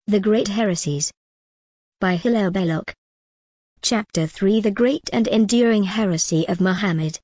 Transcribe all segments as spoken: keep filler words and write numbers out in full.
The Great Heresies. By Hillel Belloc. Chapter three The Great and Enduring Heresy of Muhammad.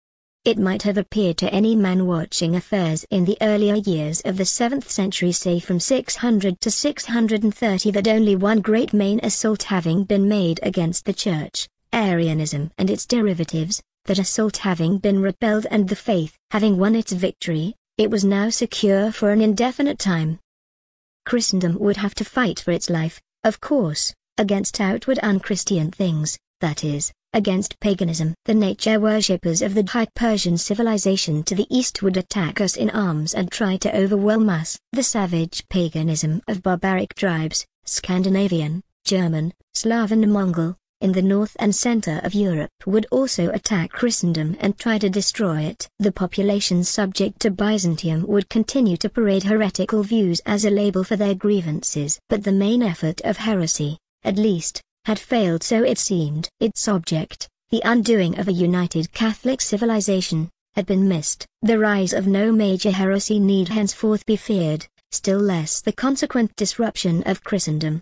It might have appeared to any man watching affairs in the earlier years of the seventh century, say from six hundred to six hundred thirty, that only one great main assault having been made against the Church, Arianism and its derivatives, that assault having been repelled and the faith having won its victory, it was now secure for an indefinite time. Christendom would have to fight for its life, of course, against outward unchristian things, that is, against paganism. The nature worshippers of the High Persian civilization to the east would attack us in arms and try to overwhelm us. The savage paganism of barbaric tribes, Scandinavian, German, Slav and Mongol, in the north and center of Europe would also attack Christendom and try to destroy it. The populations subject to Byzantium would continue to parade heretical views as a label for their grievances. But the main effort of heresy, at least, had failed, so it seemed. Its object, the undoing of a united Catholic civilization, had been missed. The rise of no major heresy need henceforth be feared, still less the consequent disruption of Christendom.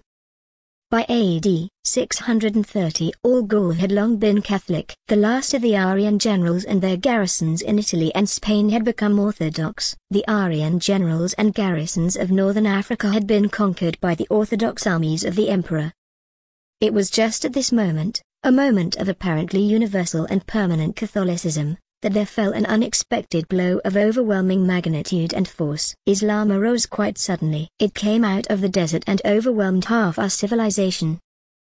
By A D six hundred thirty all Gaul had long been Catholic. The last of the Arian generals and their garrisons in Italy and Spain had become Orthodox. The Arian generals and garrisons of northern Africa had been conquered by the Orthodox armies of the Emperor. It was just at this moment, a moment of apparently universal and permanent Catholicism, that there fell an unexpected blow of overwhelming magnitude and force. Islam arose quite suddenly. It came out of the desert and overwhelmed half our civilization.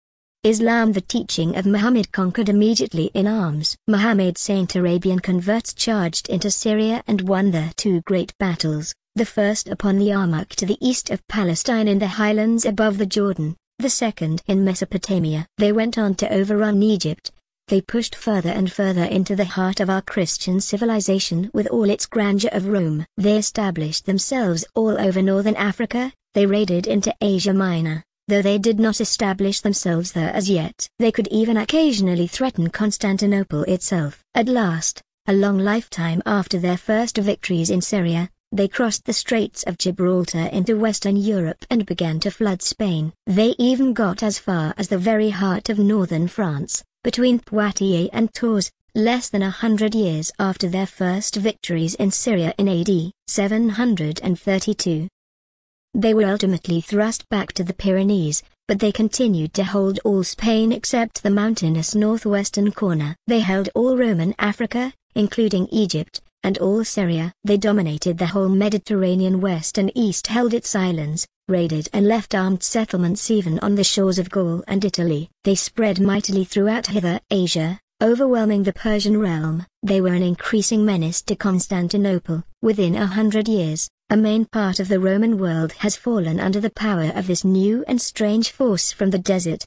Islam, the teaching of Muhammad, conquered immediately in arms. Muhammad's Saint Arabian converts charged into Syria and won there two great battles, the first upon the Yarmouk to the east of Palestine in the highlands above the Jordan, the second in Mesopotamia. They went on to overrun Egypt. They pushed further and further into the heart of our Christian civilization with all its grandeur of Rome. They established themselves all over northern Africa. They raided into Asia Minor, though they did not establish themselves there as yet. They could even occasionally threaten Constantinople itself. At last, a long lifetime after their first victories in Syria, they crossed the Straits of Gibraltar into Western Europe and began to flood Spain. They even got as far as the very heart of northern France, between Poitiers and Tours, less than a hundred years after their first victories in Syria in A D seven hundred thirty-two. They were ultimately thrust back to the Pyrenees, but they continued to hold all Spain except the mountainous northwestern corner. They held all Roman Africa, including Egypt, and all Syria. They dominated the whole Mediterranean west and east, held its islands, raided and left armed settlements even on the shores of Gaul and Italy. They spread mightily throughout hither Asia, overwhelming the Persian realm. They were an increasing menace to Constantinople. Within a hundred years, a main part of the Roman world has fallen under the power of this new and strange force from the desert.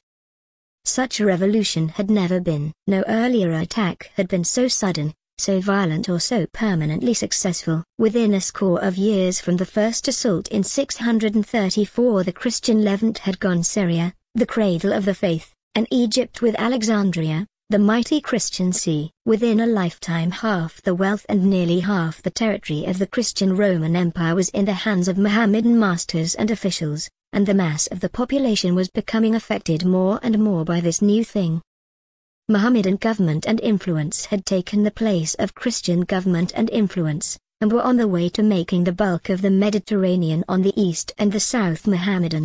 Such a revolution had never been. No earlier attack had been so sudden, so violent or so permanently successful. Within a score of years from the first assault in six hundred thirty-four, the Christian Levant had gone Syria, the cradle of the faith, and Egypt with Alexandria, the mighty Christian see. Within a lifetime half the wealth and nearly half the territory of the Christian Roman Empire was in the hands of Mohammedan masters and officials, and the mass of the population was becoming affected more and more by this new thing. Mohammedan government and influence had taken the place of Christian government and influence, and were on the way to making the bulk of the Mediterranean on the east and the south Mohammedan.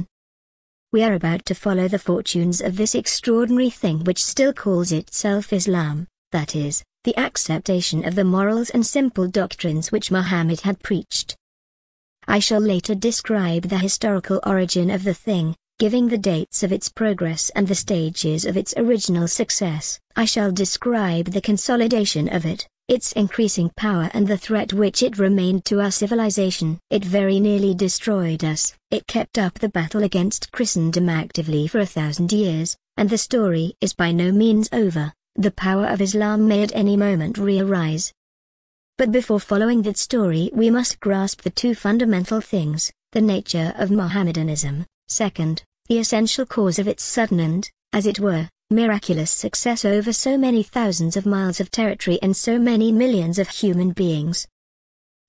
We are about to follow the fortunes of this extraordinary thing which still calls itself Islam, that is, the acceptation of the morals and simple doctrines which Muhammad had preached. I shall later describe the historical origin of the thing, giving the dates of its progress and the stages of its original success. I shall describe the consolidation of it, its increasing power and the threat which it remained to our civilization. It very nearly destroyed us. It kept up the battle against Christendom actively for a thousand years, and the story is by no means over. The power of Islam may at any moment re-arise. But before following that story we must grasp the two fundamental things, the nature of Mohammedanism, second, the essential cause of its sudden and, as it were, miraculous success over so many thousands of miles of territory and so many millions of human beings.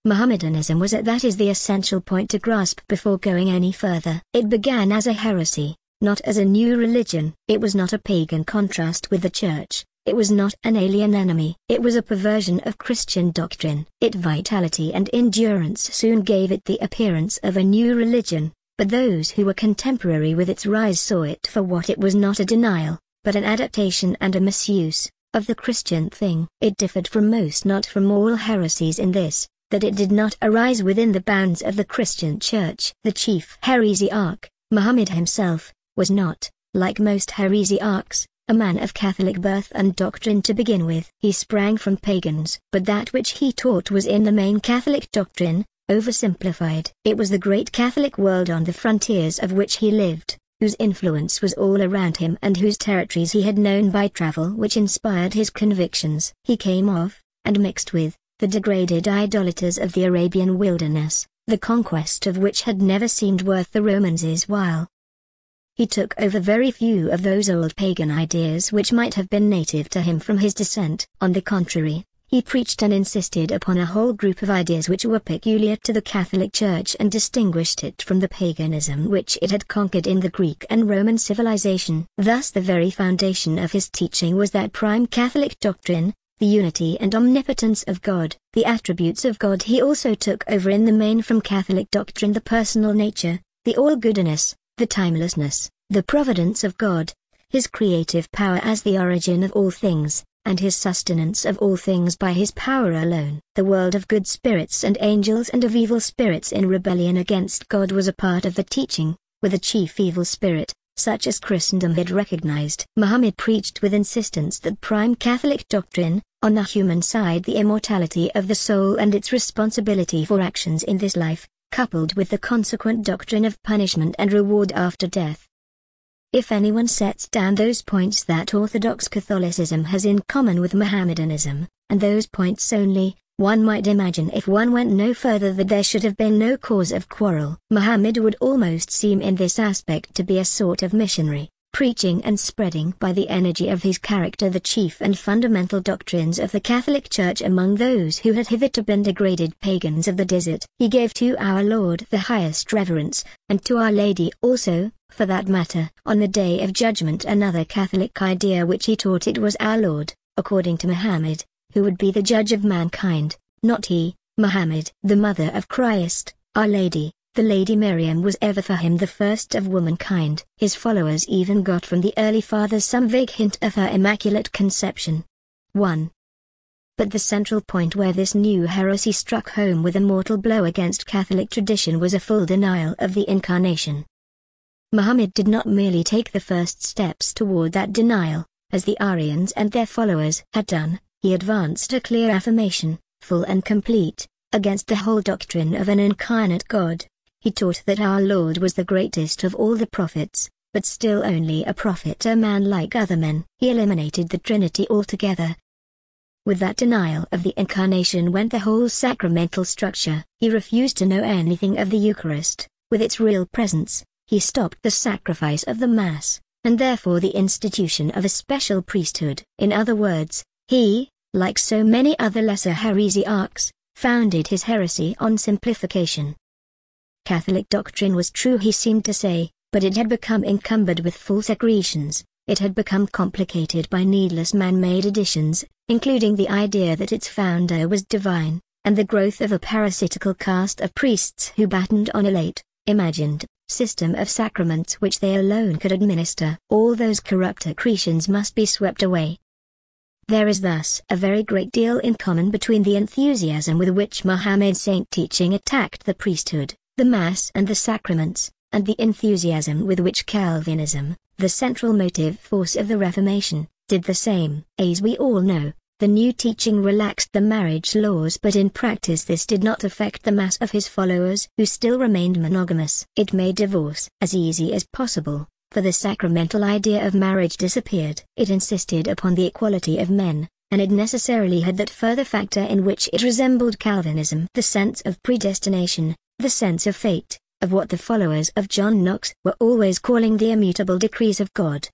Mohammedanism was at that is the essential point to grasp before going any further. It began as a heresy, not as a new religion. It was not a pagan contrast with the church. It was not an alien enemy. It was a perversion of Christian doctrine. Its vitality and endurance soon gave it the appearance of a new religion, but those who were contemporary with its rise saw it for what it was: not a denial, but an adaptation and a misuse of the Christian thing. It differed from most, not from all, heresies in this, that it did not arise within the bounds of the Christian Church. The chief heresiarch, Muhammad himself, was not, like most heresiarchs, a man of Catholic birth and doctrine to begin with. He sprang from pagans, but that which he taught was in the main Catholic doctrine, oversimplified. It was the great Catholic world on the frontiers of which he lived, whose influence was all around him and whose territories he had known by travel, which inspired his convictions. He came of, and mixed with, the degraded idolaters of the Arabian wilderness, the conquest of which had never seemed worth the Romans' while. He took over very few of those old pagan ideas which might have been native to him from his descent. On the contrary, he preached and insisted upon a whole group of ideas which were peculiar to the Catholic Church and distinguished it from the paganism which it had conquered in the Greek and Roman civilization. Thus the very foundation of his teaching was that prime Catholic doctrine, the unity and omnipotence of God. The attributes of God he also took over in the main from Catholic doctrine: the personal nature, the all-goodness, the timelessness, the providence of God, his creative power as the origin of all things, and his sustenance of all things by his power alone. The world of good spirits and angels and of evil spirits in rebellion against God was a part of the teaching, with a chief evil spirit, such as Christendom had recognized. Muhammad preached with insistence that prime Catholic doctrine, on the human side the immortality of the soul and its responsibility for actions in this life, coupled with the consequent doctrine of punishment and reward after death. If anyone sets down those points that Orthodox Catholicism has in common with Mohammedanism, and those points only, one might imagine if one went no further that there should have been no cause of quarrel. Muhammad would almost seem in this aspect to be a sort of missionary, preaching and spreading by the energy of his character the chief and fundamental doctrines of the Catholic Church among those who had hitherto been degraded pagans of the desert. He gave to our Lord the highest reverence, and to Our Lady also, for that matter. On the Day of Judgment another Catholic idea which he taught: it was our Lord, according to Muhammad, who would be the judge of mankind, not he, Muhammad. The mother of Christ, Our Lady, the Lady Miriam, was ever for him the first of womankind. His followers even got from the early fathers some vague hint of her immaculate conception. one. But the central point where this new heresy struck home with a mortal blow against Catholic tradition was a full denial of the Incarnation. Muhammad did not merely take the first steps toward that denial, as the Arians and their followers had done. He advanced a clear affirmation, full and complete, against the whole doctrine of an incarnate God. He taught that our Lord was the greatest of all the prophets, but still only a prophet, a man like other men. He eliminated the Trinity altogether. With that denial of the Incarnation went the whole sacramental structure. He refused to know anything of the Eucharist, with its real presence. He stopped the sacrifice of the Mass, and therefore the institution of a special priesthood. In other words, he, like so many other lesser heresiarchs, founded his heresy on simplification. Catholic doctrine was true, he seemed to say, but it had become encumbered with false accretions. It had become complicated by needless man-made additions, including the idea that its founder was divine, and the growth of a parasitical caste of priests who battened on a late, imagined, system of sacraments which they alone could administer. All those corrupt accretions must be swept away. There is thus a very great deal in common between the enthusiasm with which Muhammad's saint teaching attacked the priesthood, the Mass and the sacraments, and the enthusiasm with which Calvinism, the central motive force of the Reformation, did the same. As we all know, the new teaching relaxed the marriage laws, but in practice this did not affect the mass of his followers, who still remained monogamous. It made divorce as easy as possible, for the sacramental idea of marriage disappeared. It insisted upon the equality of men, and it necessarily had that further factor in which it resembled Calvinism: the sense of predestination, the sense of fate, of what the followers of John Knox were always calling the immutable decrees of God.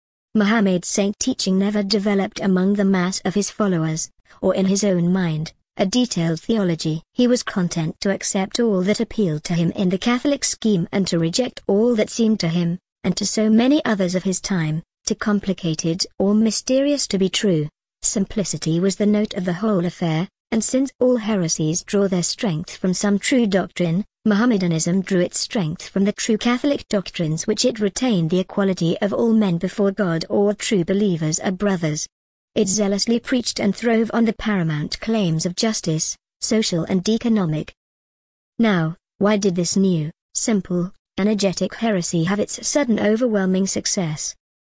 Muhammad's saint teaching never developed among the mass of his followers, or in his own mind, a detailed theology. He was content to accept all that appealed to him in the Catholic scheme and to reject all that seemed to him, and to so many others of his time, too complicated or mysterious to be true. Simplicity was the note of the whole affair, and since all heresies draw their strength from some true doctrine, Mohammedanism drew its strength from the true Catholic doctrines which it retained: the equality of all men before God. All true believers are brothers. It zealously preached and throve on the paramount claims of justice, social and economic. Now, why did this new, simple, energetic heresy have its sudden overwhelming success?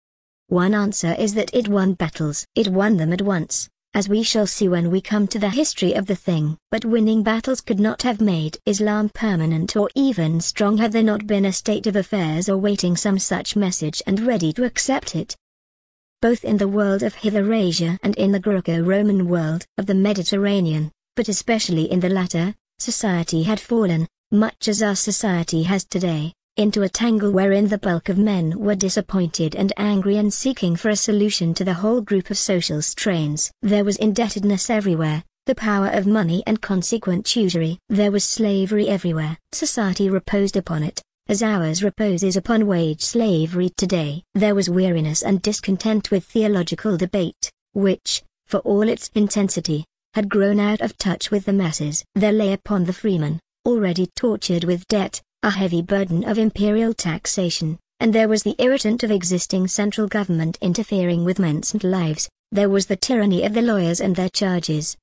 One answer is that it won battles. It won them at once, as we shall see when we come to the history of the thing. But winning battles could not have made Islam permanent or even strong had there not been a state of affairs awaiting some such message and ready to accept it. Both in the world of Hither-Asia and in the Greco-Roman world of the Mediterranean, but especially in the latter, society had fallen, much as our society has today, into a tangle wherein the bulk of men were disappointed and angry and seeking for a solution to the whole group of social strains. There was indebtedness everywhere, the power of money and consequent usury. There was slavery everywhere. Society reposed upon it, as ours reposes upon wage slavery today. There was weariness and discontent with theological debate, which, for all its intensity, had grown out of touch with the masses. There lay upon the freeman, already tortured with debt, a heavy burden of imperial taxation, and there was the irritant of existing central government interfering with men's lives. There was the tyranny of the lawyers and their charges.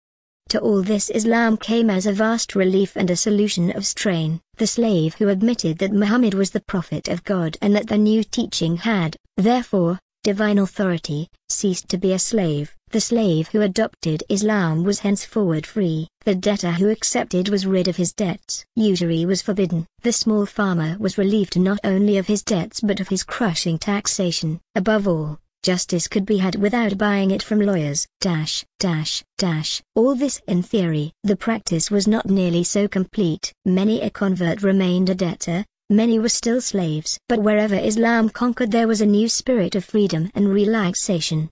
To all this Islam came as a vast relief and a solution of strain. The slave who admitted that Muhammad was the prophet of God and that the new teaching had, therefore, divine authority, ceased to be a slave. The slave who adopted Islam was henceforward free. The debtor who accepted was rid of his debts. Usury was forbidden. The small farmer was relieved not only of his debts but of his crushing taxation. Above all, justice could be had without buying it from lawyers. Dash, dash, dash. All this in theory. The practice was not nearly so complete. Many a convert remained a debtor, many were still slaves. But wherever Islam conquered there was a new spirit of freedom and relaxation.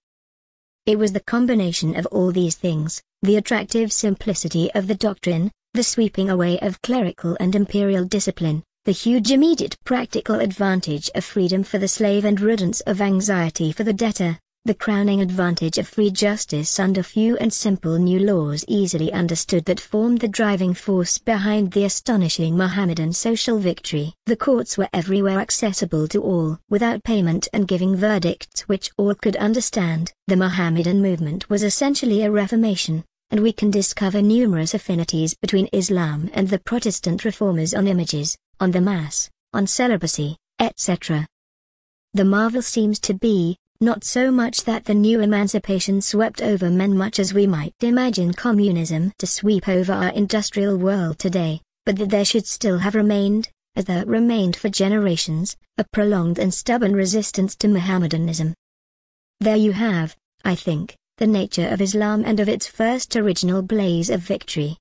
It was the combination of all these things, the attractive simplicity of the doctrine, the sweeping away of clerical and imperial discipline, the huge immediate practical advantage of freedom for the slave and riddance of anxiety for the debtor, the crowning advantage of free justice under few and simple new laws easily understood that formed the driving force behind the astonishing Mohammedan social victory. The courts were everywhere accessible to all without payment and giving verdicts which all could understand. The Mohammedan movement was essentially a reformation, and we can discover numerous affinities between Islam and the Protestant reformers on images, on the Mass, on celibacy, et cetera. The marvel seems to be, not so much that the new emancipation swept over men much as we might imagine communism to sweep over our industrial world today, but that there should still have remained, as there remained for generations, a prolonged and stubborn resistance to Mohammedanism. There you have, I think, the nature of Islam and of its first original blaze of victory.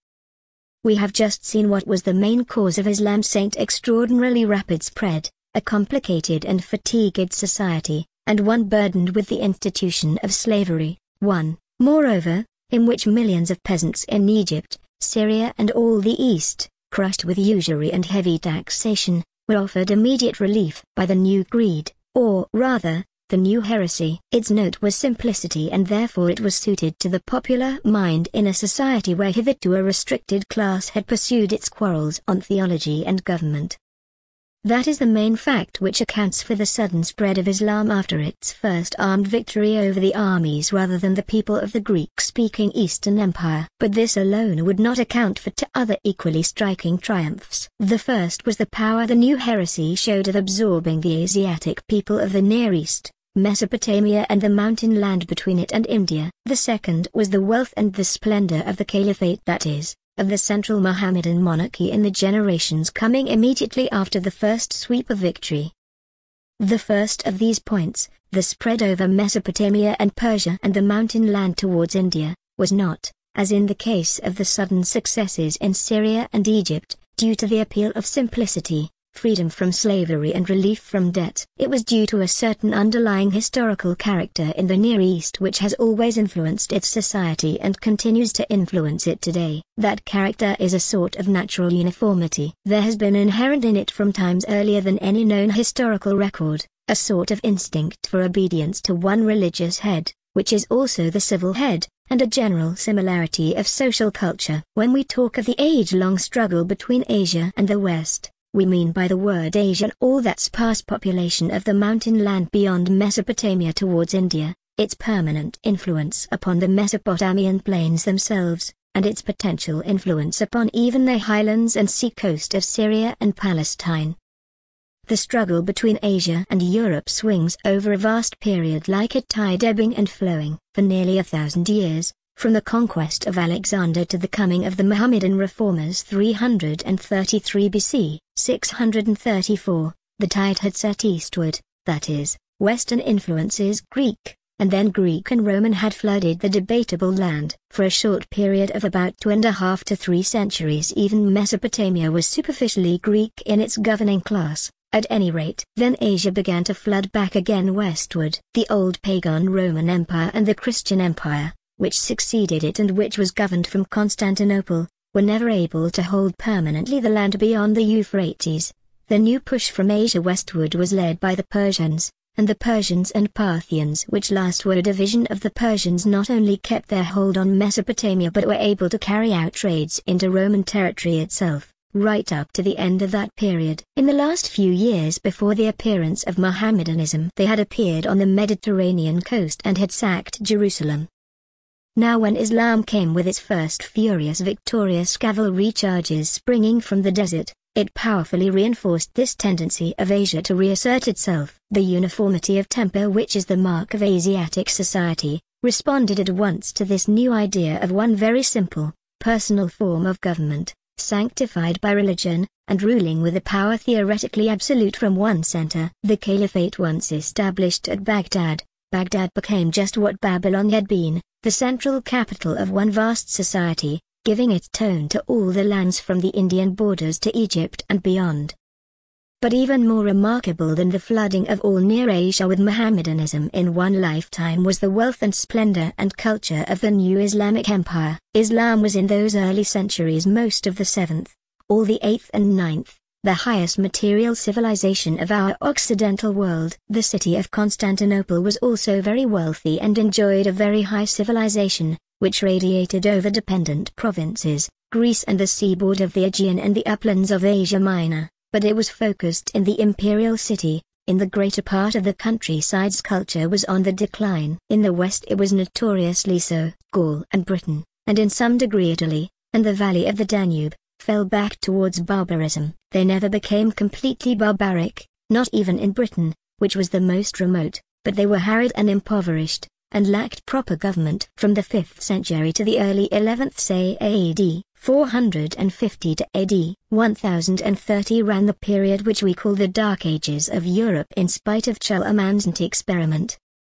We have just seen what was the main cause of Islam's extraordinarily rapid spread, a complicated and fatigued society, and one burdened with the institution of slavery, one, moreover, in which millions of peasants in Egypt, Syria and all the East, crushed with usury and heavy taxation, were offered immediate relief by the new creed, or rather, the new heresy. Its note was simplicity and therefore it was suited to the popular mind in a society where hitherto a restricted class had pursued its quarrels on theology and government. That is the main fact which accounts for the sudden spread of Islam after its first armed victory over the armies rather than the people of the Greek-speaking Eastern Empire. But this alone would not account for two other equally striking triumphs. The first was the power the new heresy showed of absorbing the Asiatic people of the Near East, Mesopotamia and the mountain land between it and India. The second was the wealth and the splendor of the caliphate, that is, of the central Mohammedan monarchy in the generations coming immediately after the first sweep of victory. The first of these points, the spread over Mesopotamia and Persia and the mountain land towards India, was not, as in the case of the sudden successes in Syria and Egypt, due to the appeal of simplicity, freedom from slavery and relief from debt. It was due to a certain underlying historical character in the Near East which has always influenced its society and continues to influence it today. That character is a sort of natural uniformity. There has been inherent in it from times earlier than any known historical record, a sort of instinct for obedience to one religious head, which is also the civil head, and a general similarity of social culture. When we talk of the age-long struggle between Asia and the West, we mean by the word Asia all that sparse population of the mountain land beyond Mesopotamia towards India, its permanent influence upon the Mesopotamian plains themselves, and its potential influence upon even the highlands and sea-coast of Syria and Palestine. The struggle between Asia and Europe swings over a vast period like a tide ebbing and flowing. For nearly a thousand years, from the conquest of Alexander to the coming of the Mohammedan reformers three hundred thirty-three B C, six hundred thirty-four, the tide had set eastward, that is, Western influences Greek, and then Greek and Roman had flooded the debatable land. For a short period of about two and a half to three centuries even Mesopotamia was superficially Greek in its governing class. At any rate, then Asia began to flood back again westward. The old pagan Roman Empire and the Christian Empire, which succeeded it and which was governed from Constantinople, were never able to hold permanently the land beyond the Euphrates. The new push from Asia westward was led by the Persians, and the Persians and Parthians, which last were a division of the Persians, not only kept their hold on Mesopotamia but were able to carry out trades into Roman territory itself, right up to the end of that period. In the last few years before the appearance of Mohammedanism, they had appeared on the Mediterranean coast and had sacked Jerusalem. Now when Islam came with its first furious victorious cavalry charges springing from the desert, it powerfully reinforced this tendency of Asia to reassert itself. The uniformity of temper which is the mark of Asiatic society, responded at once to this new idea of one very simple, personal form of government, sanctified by religion, and ruling with a power theoretically absolute from one center. The caliphate once established at Baghdad, Baghdad became just what Babylon had been, the central capital of one vast society, giving its tone to all the lands from the Indian borders to Egypt and beyond. But even more remarkable than the flooding of all Near Asia with Mohammedanism in one lifetime was the wealth and splendor and culture of the new Islamic empire. Islam was in those early centuries most of the seventh, all the eighth and ninth, the highest material civilization of our Occidental world. The city of Constantinople was also very wealthy and enjoyed a very high civilization, which radiated over dependent provinces, Greece and the seaboard of the Aegean and the uplands of Asia Minor. But it was focused in the imperial city. In the greater part of the countryside's culture was on the decline. In the west it was notoriously so. Gaul and Britain, and in some degree Italy, and the valley of the Danube, fell back towards barbarism. They never became completely barbaric, not even in Britain, which was the most remote, but they were harried and impoverished, and lacked proper government. From the fifth century to the early eleventh, say A D four hundred fifty to A D one thousand thirty ran the period which we call the Dark Ages of Europe in spite of Charlemagne's experiment.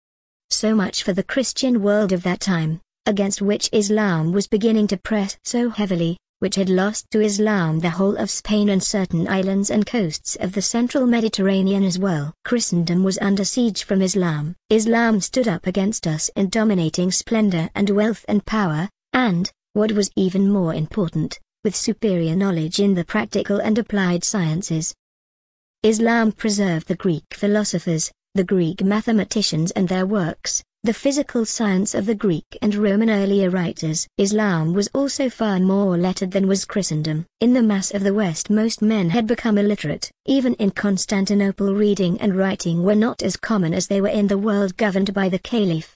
So much for the Christian world of that time, against which Islam was beginning to press so heavily, which had lost to Islam the whole of Spain and certain islands and coasts of the central Mediterranean as well. Christendom was under siege from Islam. Islam stood up against us in dominating splendor and wealth and power, and, what was even more important, with superior knowledge in the practical and applied sciences. Islam preserved the Greek philosophers, the Greek mathematicians and their works, the physical science of the Greek and Roman earlier writers. Islam was also far more lettered than was Christendom. In the mass of the West most men had become illiterate. Even in Constantinople reading and writing were not as common as they were in the world governed by the Caliph.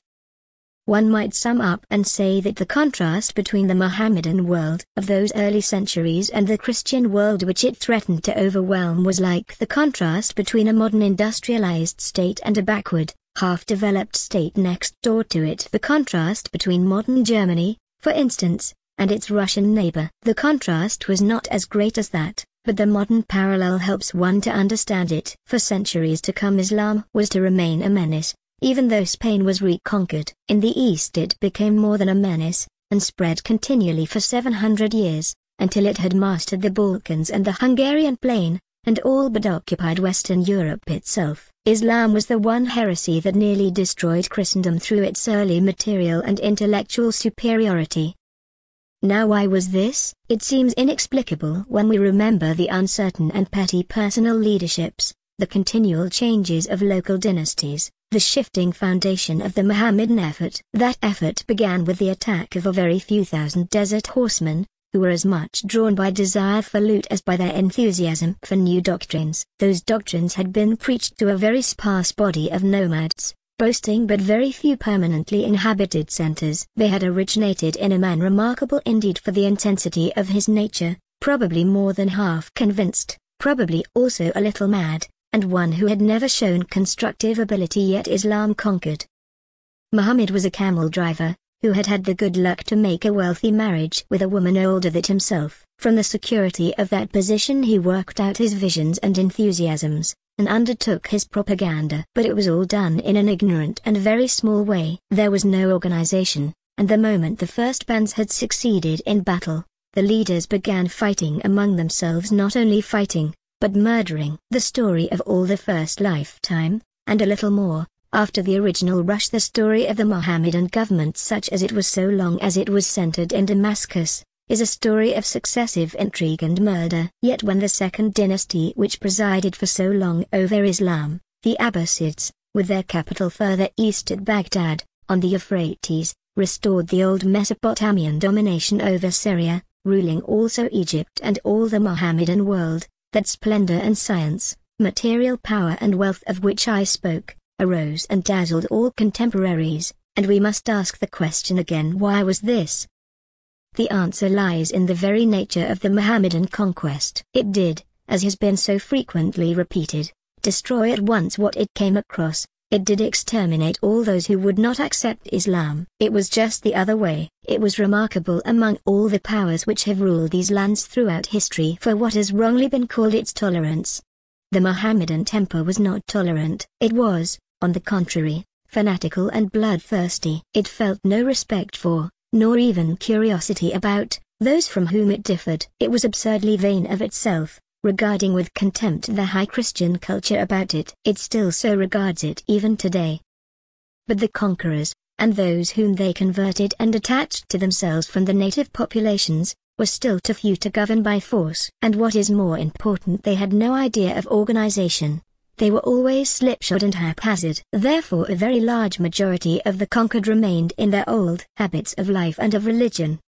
One might sum up and say that the contrast between the Mohammedan world of those early centuries and the Christian world which it threatened to overwhelm was like the contrast between a modern industrialized state and a backward, half-developed state next door to it. The contrast between modern Germany, for instance, and its Russian neighbor. The contrast was not as great as that, but the modern parallel helps one to understand it. For centuries to come Islam was to remain a menace, even though Spain was reconquered. In the east it became more than a menace, and spread continually for seven hundred years, until it had mastered the Balkans and the Hungarian plain, and all but occupied Western Europe itself. Islam was the one heresy that nearly destroyed Christendom through its early material and intellectual superiority. Now why was this? It seems inexplicable when we remember the uncertain and petty personal leaderships, the continual changes of local dynasties, the shifting foundation of the Mohammedan effort. That effort began with the attack of a very few thousand desert horsemen, who were as much drawn by desire for loot as by their enthusiasm for new doctrines. Those doctrines had been preached to a very sparse body of nomads, boasting but very few permanently inhabited centers. They had originated in a man remarkable indeed for the intensity of his nature, probably more than half convinced, probably also a little mad, and one who had never shown constructive ability, yet Islam conquered. Muhammad was a camel driver, who had had the good luck to make a wealthy marriage with a woman older than himself. From the security of that position he worked out his visions and enthusiasms, and undertook his propaganda. But it was all done in an ignorant and very small way. There was no organization, and the moment the first bands had succeeded in battle, the leaders began fighting among themselves, not only fighting, but murdering. The story of all the first lifetime, and a little more, after the original rush, the story of the Mohammedan government such as it was so long as it was centered in Damascus, is a story of successive intrigue and murder. Yet when the second dynasty which presided for so long over Islam, the Abbasids, with their capital further east at Baghdad, on the Euphrates, restored the old Mesopotamian domination over Syria, ruling also Egypt and all the Mohammedan world, that splendor and science, material power and wealth of which I spoke, arose and dazzled all contemporaries, and we must ask the question again, why was this? The answer lies in the very nature of the Mohammedan conquest. It did, as has been so frequently repeated, destroy at once what it came across. It did exterminate all those who would not accept Islam. It was just the other way. It was remarkable among all the powers which have ruled these lands throughout history for what has wrongly been called its tolerance. The Mohammedan temper was not tolerant. It was, on the contrary, fanatical and bloodthirsty. It felt no respect for, nor even curiosity about, those from whom it differed. It was absurdly vain of itself, regarding with contempt the high Christian culture about it. It still so regards it even today. But the conquerors, and those whom they converted and attached to themselves from the native populations, were still too few to govern by force. And what is more important, they had no idea of organization. They were always slipshod and haphazard. Therefore a very large majority of the conquered remained in their old habits of life and of religion.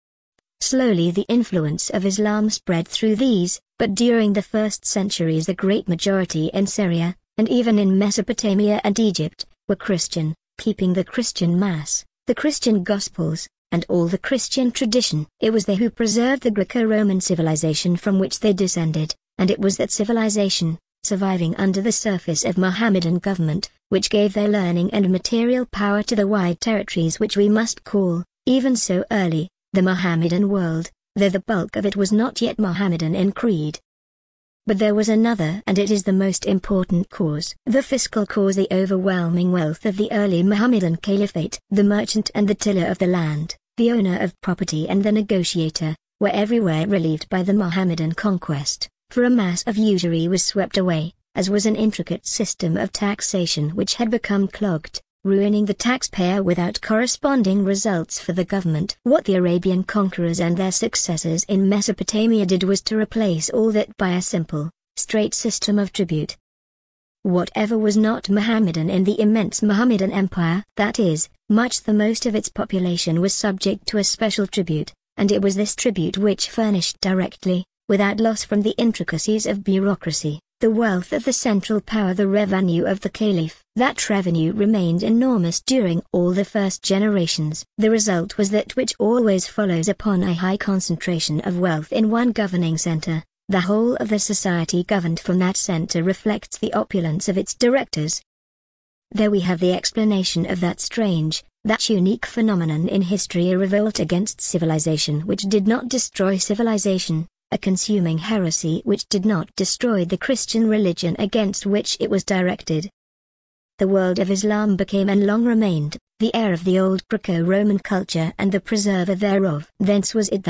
Slowly the influence of Islam spread through these, but during the first centuries the great majority in Syria, and even in Mesopotamia and Egypt, were Christian, keeping the Christian Mass, the Christian Gospels, and all the Christian tradition. It was they who preserved the Greco-Roman civilization from which they descended, and it was that civilization, surviving under the surface of Mohammedan government, which gave their learning and material power to the wide territories which we must call, even so early, the Mohammedan world, though the bulk of it was not yet Mohammedan in creed. But there was another, and it is the most important cause. The fiscal cause. The overwhelming wealth of the early Mohammedan caliphate. The merchant and the tiller of the land, the owner of property and the negotiator, were everywhere relieved by the Mohammedan conquest, for a mass of usury was swept away, as was an intricate system of taxation which had become clogged, ruining the taxpayer without corresponding results for the government. What the Arabian conquerors and their successors in Mesopotamia did was to replace all that by a simple, straight system of tribute. Whatever was not Mohammedan in the immense Mohammedan Empire, that is, much the most of its population was subject to a special tribute, and it was this tribute which furnished directly, without loss from the intricacies of bureaucracy, the wealth of the central power, the revenue of the caliph. That revenue remained enormous during all the first generations. The result was that which always follows upon a high concentration of wealth in one governing center. The whole of the society governed from that center reflects the opulence of its directors. There we have the explanation of that strange, that unique phenomenon in history, a revolt against civilization which did not destroy civilization, a consuming heresy which did not destroy the Christian religion against which it was directed. The world of Islam became and long remained, the heir of the old Greco-Roman culture and the preserver thereof. Thence was it that,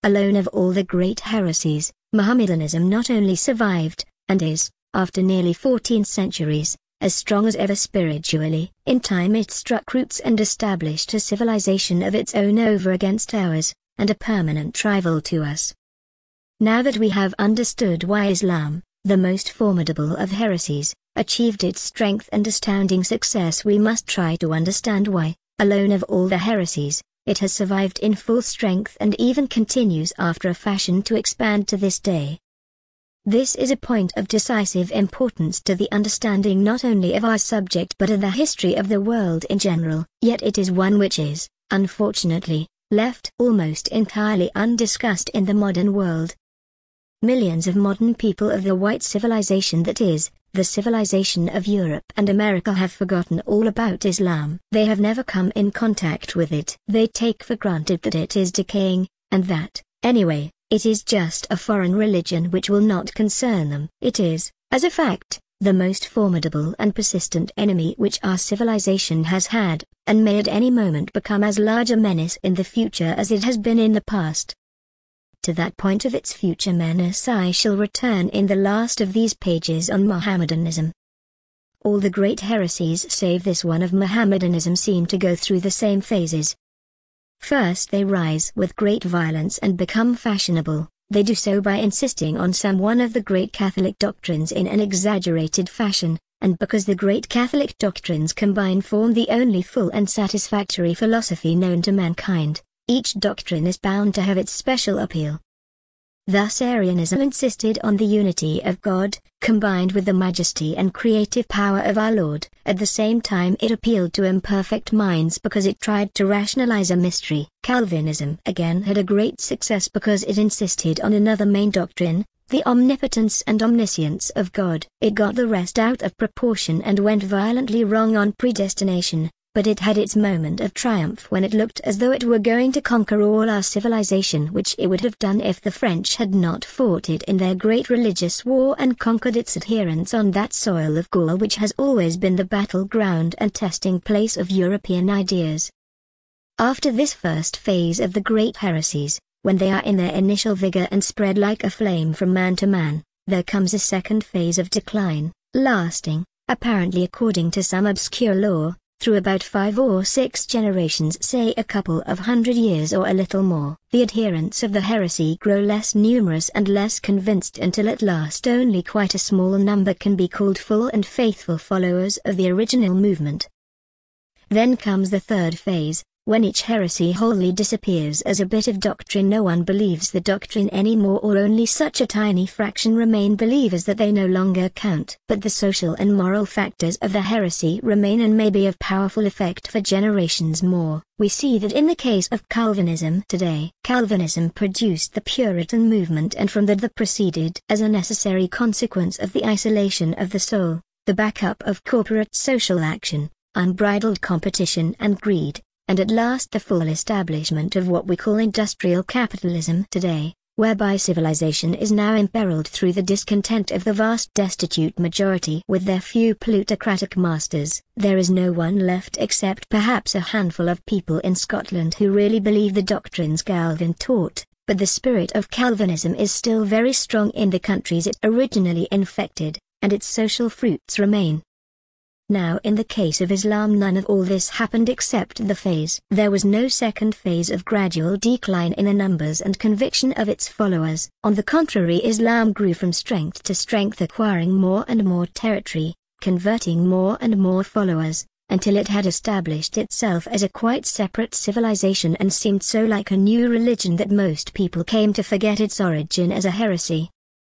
alone of all the great heresies, Mohammedanism not only survived, and is, after nearly fourteen centuries, as strong as ever spiritually. In time it struck roots and established a civilization of its own over against ours, and a permanent rival to us. Now that we have understood why Islam, the most formidable of heresies, achieved its strength and astounding success, we must try to understand why, alone of all the heresies, it has survived in full strength and even continues after a fashion to expand to this day. This is a point of decisive importance to the understanding not only of our subject but of the history of the world in general, yet it is one which is, unfortunately, left almost entirely undiscussed in the modern world. Millions of modern people of the white civilization, that is, the civilization of Europe and America, have forgotten all about Islam. They have never come in contact with it. They take for granted that it is decaying, and that, anyway, it is just a foreign religion which will not concern them. It is, as a fact, the most formidable and persistent enemy which our civilization has had, and may at any moment become as large a menace in the future as it has been in the past. To that point of its future menace I shall return in the last of these pages on Mohammedanism. All the great heresies save this one of Mohammedanism seem to go through the same phases. First they rise with great violence and become fashionable. They do so by insisting on some one of the great Catholic doctrines in an exaggerated fashion, and because the great Catholic doctrines combined form the only full and satisfactory philosophy known to mankind, each doctrine is bound to have its special appeal. Thus Arianism insisted on the unity of God, combined with the majesty and creative power of our Lord. At the same time it appealed to imperfect minds because it tried to rationalize a mystery. Calvinism again had a great success because it insisted on another main doctrine, the omnipotence and omniscience of God. It got the rest out of proportion and went violently wrong on predestination. But it had its moment of triumph when it looked as though it were going to conquer all our civilization, which it would have done if the French had not fought it in their great religious war and conquered its adherents on that soil of Gaul which has always been the battleground and testing place of European ideas. After this first phase of the great heresies, when they are in their initial vigor and spread like a flame from man to man, there comes a second phase of decline, lasting, apparently according to some obscure law, through about five or six generations, say a couple of hundred years or a little more. The adherents of the heresy grow less numerous and less convinced until at last only quite a small number can be called full and faithful followers of the original movement. Then comes the third phase, when each heresy wholly disappears as a bit of doctrine. No one believes the doctrine anymore, or only such a tiny fraction remain believers that they no longer count. But the social and moral factors of the heresy remain and may be of powerful effect for generations more. We see that in the case of Calvinism today. Calvinism produced the Puritan movement, and from that that proceeded as a necessary consequence of the isolation of the soul, the backup of corporate social action, unbridled competition and greed, and at last the full establishment of what we call industrial capitalism today, whereby civilization is now imperiled through the discontent of the vast destitute majority with their few plutocratic masters. There is no one left except perhaps a handful of people in Scotland who really believe the doctrines Calvin taught, but the spirit of Calvinism is still very strong in the countries it originally infected, and its social fruits remain. Now in the case of Islam none of all this happened except the phase. There was no second phase of gradual decline in the numbers and conviction of its followers. On the contrary, Islam grew from strength to strength, acquiring more and more territory, converting more and more followers, until it had established itself as a quite separate civilization and seemed so like a new religion that most people came to forget its origin as a heresy.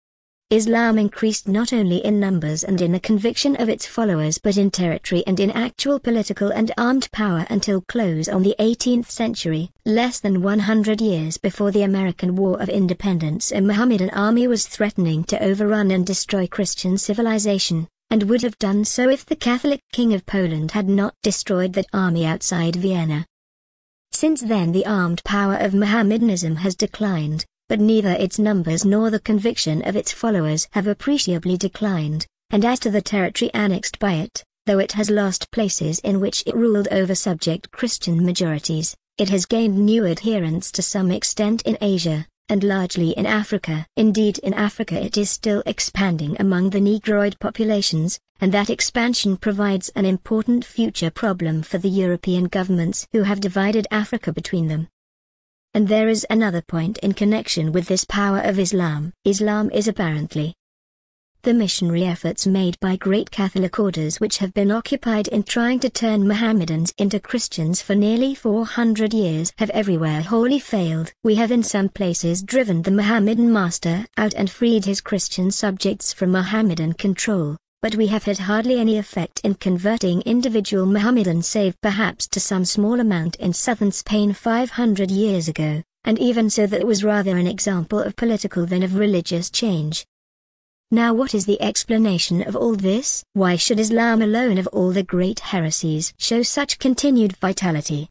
Islam increased not only in numbers and in the conviction of its followers but in territory and in actual political and armed power until close on the eighteenth century. Less than one hundred years before the American War of Independence, a Mohammedan army was threatening to overrun and destroy Christian civilization, and would have done so if the Catholic King of Poland had not destroyed that army outside Vienna. Since then the armed power of Mohammedanism has declined, but neither its numbers nor the conviction of its followers have appreciably declined, and as to the territory annexed by it, though it has lost places in which it ruled over subject Christian majorities, it has gained new adherents to some extent in Asia, and largely in Africa. Indeed, in Africa it is still expanding among the Negroid populations, and that expansion provides an important future problem for the European governments who have divided Africa between them. And there is another point in connection with this power of Islam. Islam is apparently the missionary efforts made by great Catholic orders which have been occupied in trying to turn Mohammedans into Christians for nearly four hundred years have everywhere wholly failed. We have in some places driven the Mohammedan master out and freed his Christian subjects from Mohammedan control, but we have had hardly any effect in converting individual Mohammedans save perhaps to some small amount in southern Spain five hundred years ago, and even so that was rather an example of political than of religious change. Now what is the explanation of all this? Why should Islam alone of all the great heresies show such continued vitality?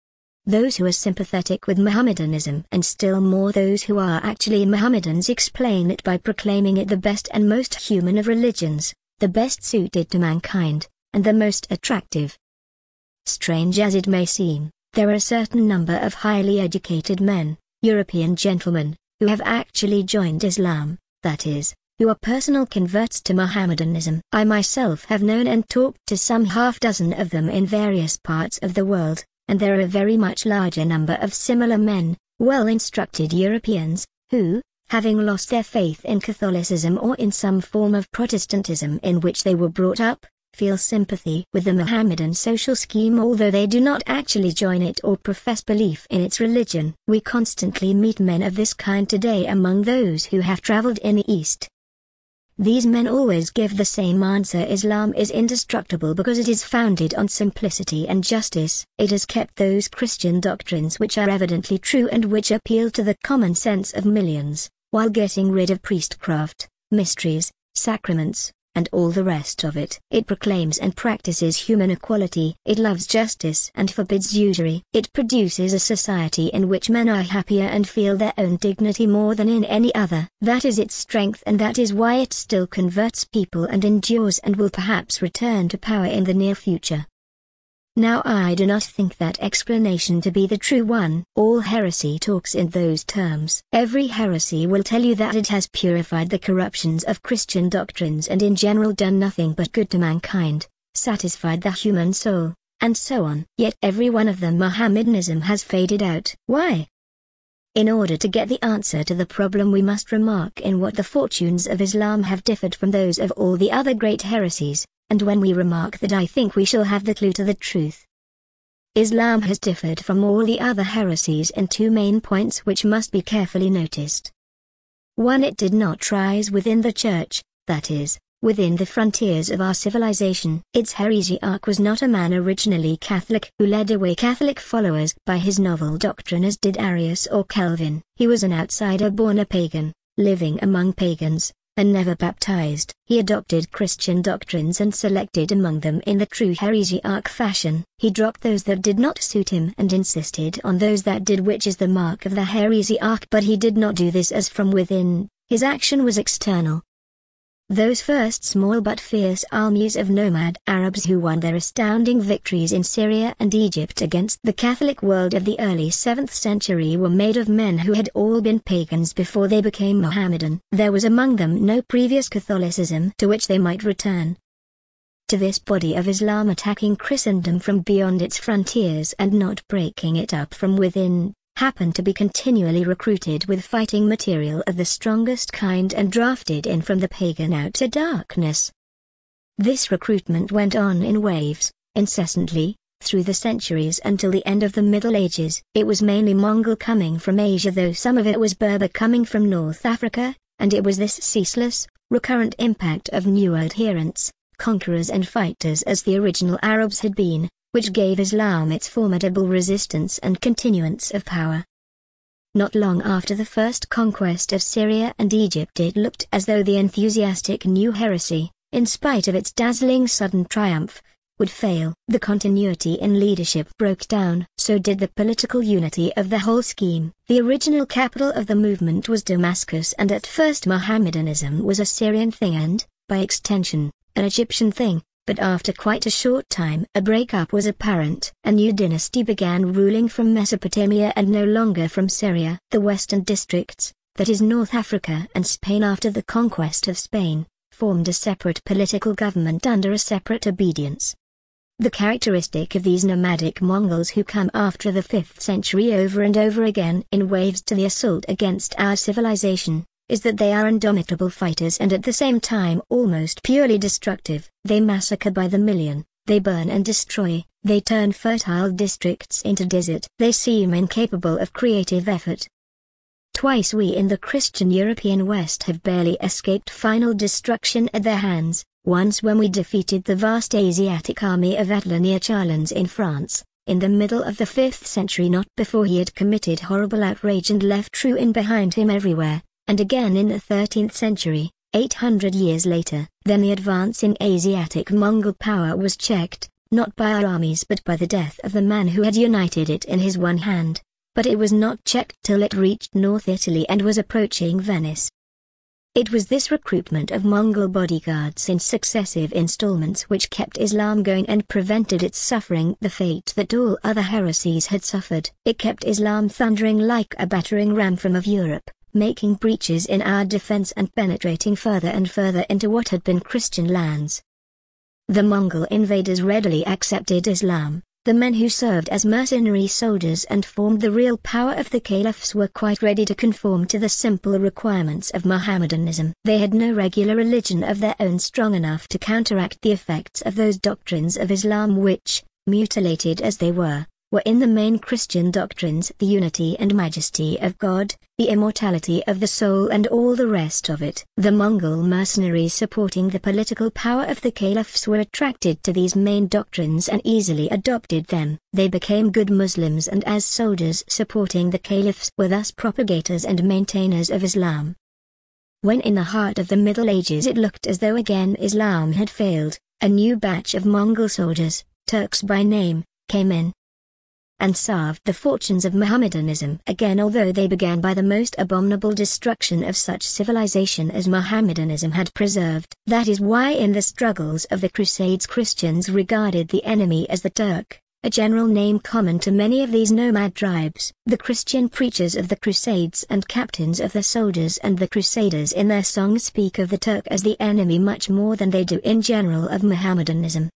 Those who are sympathetic with Mohammedanism and still more those who are actually Mohammedans explain it by proclaiming it the best and most human of religions, the best suited to mankind, and the most attractive. Strange as it may seem, there are a certain number of highly educated men, European gentlemen, who have actually joined Islam, that is, who are personal converts to Mohammedanism. I myself have known and talked to some half dozen of them in various parts of the world, and there are a very much larger number of similar men, well-instructed Europeans, who, having lost their faith in Catholicism or in some form of Protestantism in which they were brought up, feel sympathy with the Mohammedan social scheme although they do not actually join it or profess belief in its religion. We constantly meet men of this kind today among those who have traveled in the East. These men always give the same answer: Islam is indestructible because it is founded on simplicity and justice. It has kept those Christian doctrines which are evidently true and which appeal to the common sense of millions, while getting rid of priestcraft, mysteries, sacraments, and all the rest of it. It proclaims and practices human equality. It loves justice and forbids usury. It produces a society in which men are happier and feel their own dignity more than in any other. That is its strength, and that is why it still converts people and endures and will perhaps return to power in the near future. Now I do not think that explanation to be the true one. All heresy talks in those terms. Every heresy will tell you that it has purified the corruptions of Christian doctrines and in general done nothing but good to mankind, satisfied the human soul, and so on. Yet every one of them Mohammedanism has faded out. Why? In order to get the answer to the problem we must remark in what the fortunes of Islam have differed from those of all the other great heresies. And when we remark that, I think we shall have the clue to the truth. Islam has differed from all the other heresies in two main points which must be carefully noticed. One, it did not rise within the church, that is, within the frontiers of our civilization. Its heresiarch was not a man originally Catholic who led away Catholic followers by his novel doctrine as did Arius or Calvin. He was an outsider born a pagan, living among pagans, and never baptized. He adopted Christian doctrines and selected among them in the true heresiarch fashion. He dropped those that did not suit him and insisted on those that did, which is the mark of the heresiarch. But he did not do this as from within, his action was external. Those first small but fierce armies of nomad Arabs who won their astounding victories in Syria and Egypt against the Catholic world of the early seventh century were made of men who had all been pagans before they became Mohammedan. There was among them no previous Catholicism to which they might return. To this body of Islam attacking Christendom from beyond its frontiers and not breaking it up from within, happened to be continually recruited with fighting material of the strongest kind and drafted in from the pagan outer darkness. This recruitment went on in waves, incessantly, through the centuries until the end of the Middle Ages. It was mainly Mongol coming from Asia, though some of it was Berber coming from North Africa, and it was this ceaseless, recurrent impact of new adherents, conquerors and fighters as the original Arabs had been, which gave Islam its formidable resistance and continuance of power. Not long after the first conquest of Syria and Egypt, it looked as though the enthusiastic new heresy, in spite of its dazzling sudden triumph, would fail. The continuity in leadership broke down. So did the political unity of the whole scheme. The original capital of the movement was Damascus, and at first Mohammedanism was a Syrian thing and, by extension, an Egyptian thing. but after quite a short time a breakup was apparent. A new dynasty began ruling from Mesopotamia and no longer from Syria. The western districts, that is North Africa and Spain after the conquest of Spain, formed a separate political government under a separate obedience. The characteristic of these nomadic Mongols who come after the fifth century over and over again in waves to the assault against our civilization, is that they are indomitable fighters and at the same time almost purely destructive. They massacre by the million, they burn and destroy, they turn fertile districts into desert. They seem incapable of creative effort. Twice we in the Christian European West have barely escaped final destruction at their hands, once when we defeated the vast Asiatic army of Attila near Chalons in France, in the middle of the fifth century not before he had committed horrible outrage and left Truin behind him everywhere, and again in the thirteenth century, eight hundred years later. Then the advancing Asiatic Mongol power was checked, not by our armies but by the death of the man who had united it in his one hand, but it was not checked till it reached North Italy and was approaching Venice. It was this recruitment of Mongol bodyguards in successive installments which kept Islam going and prevented its suffering the fate that all other heresies had suffered. It kept Islam thundering like a battering ram from of Europe, making breaches in our defense and penetrating further and further into what had been Christian lands. The Mongol invaders readily accepted Islam. The men who served as mercenary soldiers and formed the real power of the caliphs were quite ready to conform to the simple requirements of Mohammedanism. They had no regular religion of their own strong enough to counteract the effects of those doctrines of Islam which, mutilated as they were, were in the main Christian doctrines: the unity and majesty of God, the immortality of the soul and all the rest of it. The Mongol mercenaries supporting the political power of the caliphs were attracted to these main doctrines and easily adopted them. They became good Muslims and as soldiers supporting the caliphs were thus propagators and maintainers of Islam. When in the heart of the Middle Ages it looked as though again Islam had failed, a new batch of Mongol soldiers, Turks by name, came in and salved the fortunes of Mohammedanism again, although they began by the most abominable destruction of such civilization as Mohammedanism had preserved. That is why in the struggles of the Crusades Christians regarded the enemy as the Turk, a general name common to many of these nomad tribes. The Christian preachers of the Crusades and captains of the soldiers and the Crusaders in their songs speak of the Turk as the enemy much more than they do in general of Mohammedanism.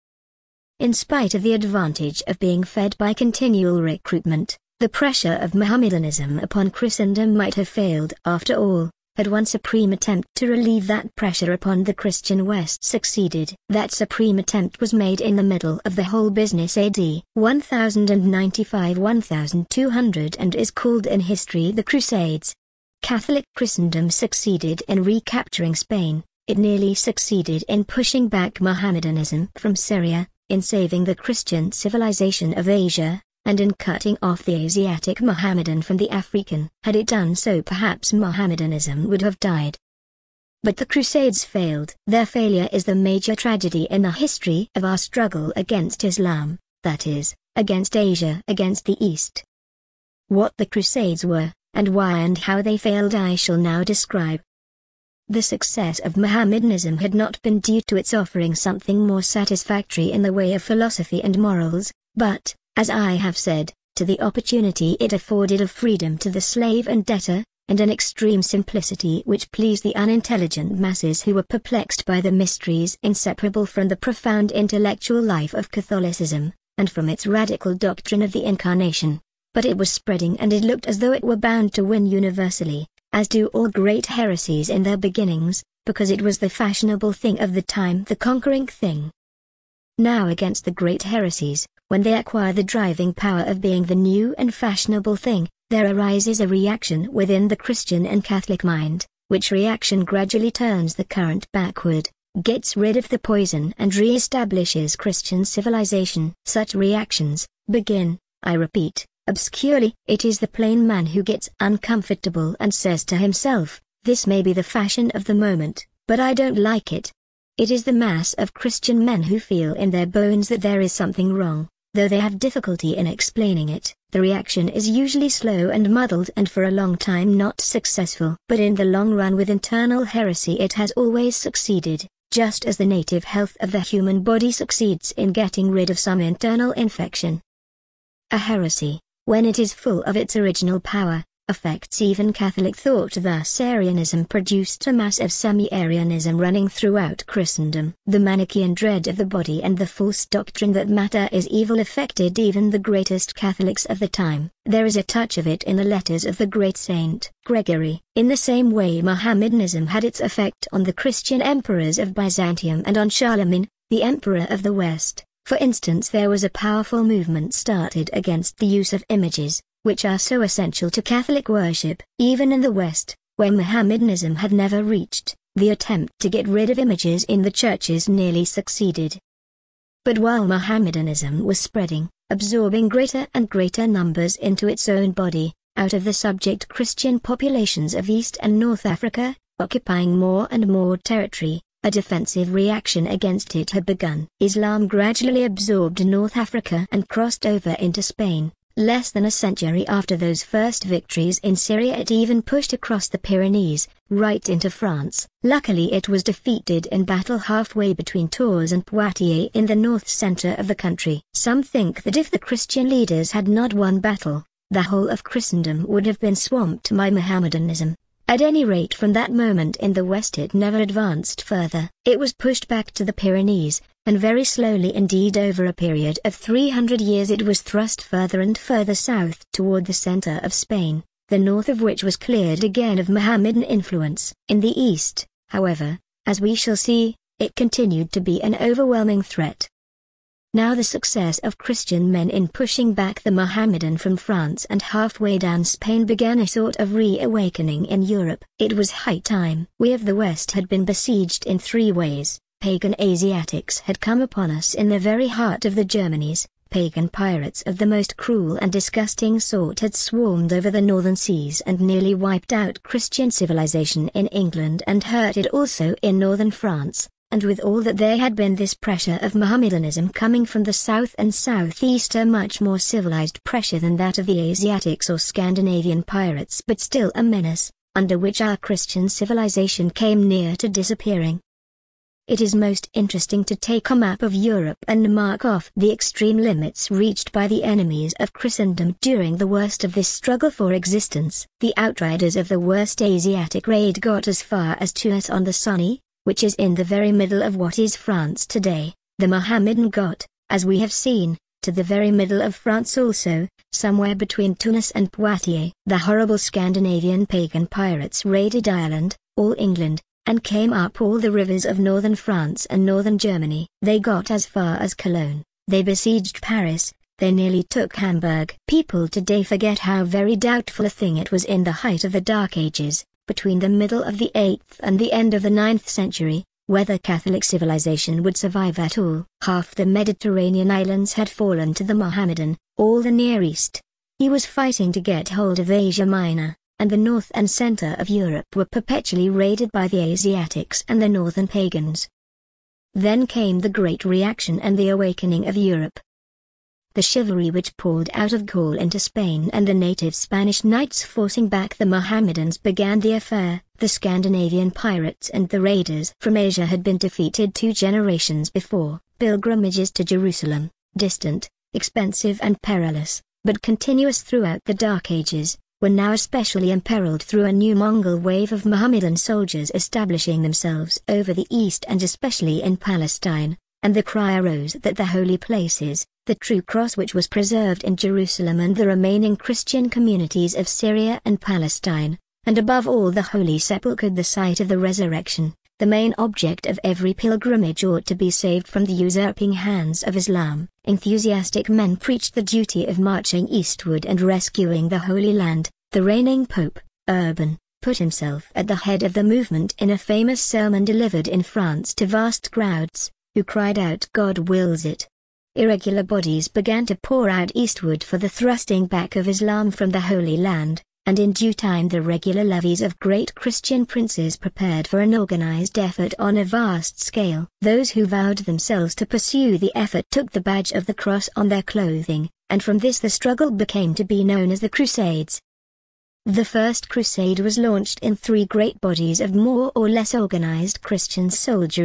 In spite of the advantage of being fed by continual recruitment, the pressure of Mohammedanism upon Christendom might have failed after all, had one supreme attempt to relieve that pressure upon the Christian West succeeded. That supreme attempt was made in the middle of the whole business A D one thousand ninety-five to twelve hundred and is called in history the Crusades. Catholic Christendom succeeded in recapturing Spain, it nearly succeeded in pushing back Mohammedanism from Syria, in saving the Christian civilization of Asia, and in cutting off the Asiatic Mohammedan from the African. Had it done so, perhaps Mohammedanism would have died. But the Crusades failed. Their failure is the major tragedy in the history of our struggle against Islam, that is, against Asia, against the East. What the Crusades were, and why and how they failed I shall now describe. The success of Mohammedanism had not been due to its offering something more satisfactory in the way of philosophy and morals, but, as I have said, to the opportunity it afforded of freedom to the slave and debtor, and an extreme simplicity which pleased the unintelligent masses who were perplexed by the mysteries inseparable from the profound intellectual life of Catholicism, and from its radical doctrine of the Incarnation. But it was spreading and it looked as though it were bound to win universally, as do all great heresies in their beginnings, because it was the fashionable thing of the time, the conquering thing. Now against the great heresies, when they acquire the driving power of being the new and fashionable thing, there arises a reaction within the Christian and Catholic mind, which reaction gradually turns the current backward, gets rid of the poison and re-establishes Christian civilization. Such reactions begin, I repeat, obscurely. It is the plain man who gets uncomfortable and says to himself, this may be the fashion of the moment, but I don't like it. It is the mass of Christian men who feel in their bones that there is something wrong, though they have difficulty in explaining it. The reaction is usually slow and muddled and for a long time not successful. But in the long run with internal heresy it has always succeeded, just as the native health of the human body succeeds in getting rid of some internal infection. A heresy, when it is full of its original power, affects even Catholic thought. Thus Arianism produced a mass of semi-Arianism running throughout Christendom. The Manichaean dread of the body and the false doctrine that matter is evil affected even the greatest Catholics of the time. There is a touch of it in the letters of the great Saint Gregory. In the same way Mohammedanism had its effect on the Christian emperors of Byzantium and on Charlemagne, the emperor of the West. For instance, there was a powerful movement started against the use of images, which are so essential to Catholic worship. Even in the West, where Mohammedanism had never reached, the attempt to get rid of images in the churches nearly succeeded. But while Mohammedanism was spreading, absorbing greater and greater numbers into its own body, out of the subject Christian populations of East and North Africa, occupying more and more territory, a defensive reaction against it had begun. Islam gradually absorbed North Africa and crossed over into Spain. Less than a century after those first victories in Syria it even pushed across the Pyrenees, right into France. Luckily it was defeated in battle halfway between Tours and Poitiers in the north center of the country. Some think that if the Christian leaders had not won battle, the whole of Christendom would have been swamped by Mohammedanism. At any rate, from that moment in the West it never advanced further. It was pushed back to the Pyrenees, and very slowly indeed over a period of three hundred years it was thrust further and further south toward the center of Spain, the north of which was cleared again of Mohammedan influence. In the east, however, as we shall see, it continued to be an overwhelming threat. Now the success of Christian men in pushing back the Mohammedan from France and halfway down Spain began a sort of reawakening in Europe. It was high time. We of the West had been besieged in three ways. Pagan Asiatics had come upon us in the very heart of the Germanies. Pagan pirates of the most cruel and disgusting sort had swarmed over the northern seas and nearly wiped out Christian civilization in England and hurt it also in northern France. And with all that there had been this pressure of Mohammedanism coming from the south and southeast, a much more civilized pressure than that of the Asiatics or Scandinavian pirates, but still a menace, under which our Christian civilization came near to disappearing. It is most interesting to take a map of Europe and mark off the extreme limits reached by the enemies of Christendom during the worst of this struggle for existence. The outriders of the worst Asiatic raid got as far as Tunis on the Sunny, which is in the very middle of what is France today. The Mohammedan got, as we have seen, to the very middle of France also, somewhere between Tunis and Poitiers. The horrible Scandinavian pagan pirates raided Ireland, all England, and came up all the rivers of northern France and northern Germany. They got as far as Cologne. They besieged Paris. They nearly took Hamburg. People today forget how very doubtful a thing it was in the height of the Dark Ages, between the middle of the eighth and the end of the ninth century, whether Catholic civilization would survive at all. Half the Mediterranean islands had fallen to the Mohammedan, all the Near East. He was fighting to get hold of Asia Minor, and the north and center of Europe were perpetually raided by the Asiatics and the northern pagans. Then came the Great Reaction and the awakening of Europe. The chivalry which poured out of Gaul into Spain and the native Spanish knights forcing back the Mohammedans began the affair. The Scandinavian pirates and the raiders from Asia had been defeated two generations before. Pilgrimages to Jerusalem, distant, expensive and perilous, but continuous throughout the Dark Ages, were now especially imperiled through a new Mongol wave of Mohammedan soldiers establishing themselves over the east and especially in Palestine, and the cry arose that the holy places, the true cross which was preserved in Jerusalem and the remaining Christian communities of Syria and Palestine, and above all the Holy Sepulchre, the site of the resurrection, the main object of every pilgrimage, ought to be saved from the usurping hands of Islam. Enthusiastic men preached the duty of marching eastward and rescuing the Holy Land. The reigning Pope, Urban, put himself at the head of the movement in a famous sermon delivered in France to vast crowds, who cried out, "God wills it." Irregular bodies began to pour out eastward for the thrusting back of Islam from the Holy Land, and in due time the regular levies of great Christian princes prepared for an organized effort on a vast scale. Those who vowed themselves to pursue the effort took the badge of the cross on their clothing, and from this the struggle became to be known as the Crusades. The first crusade was launched in three great bodies of more or less organized Christian soldiery,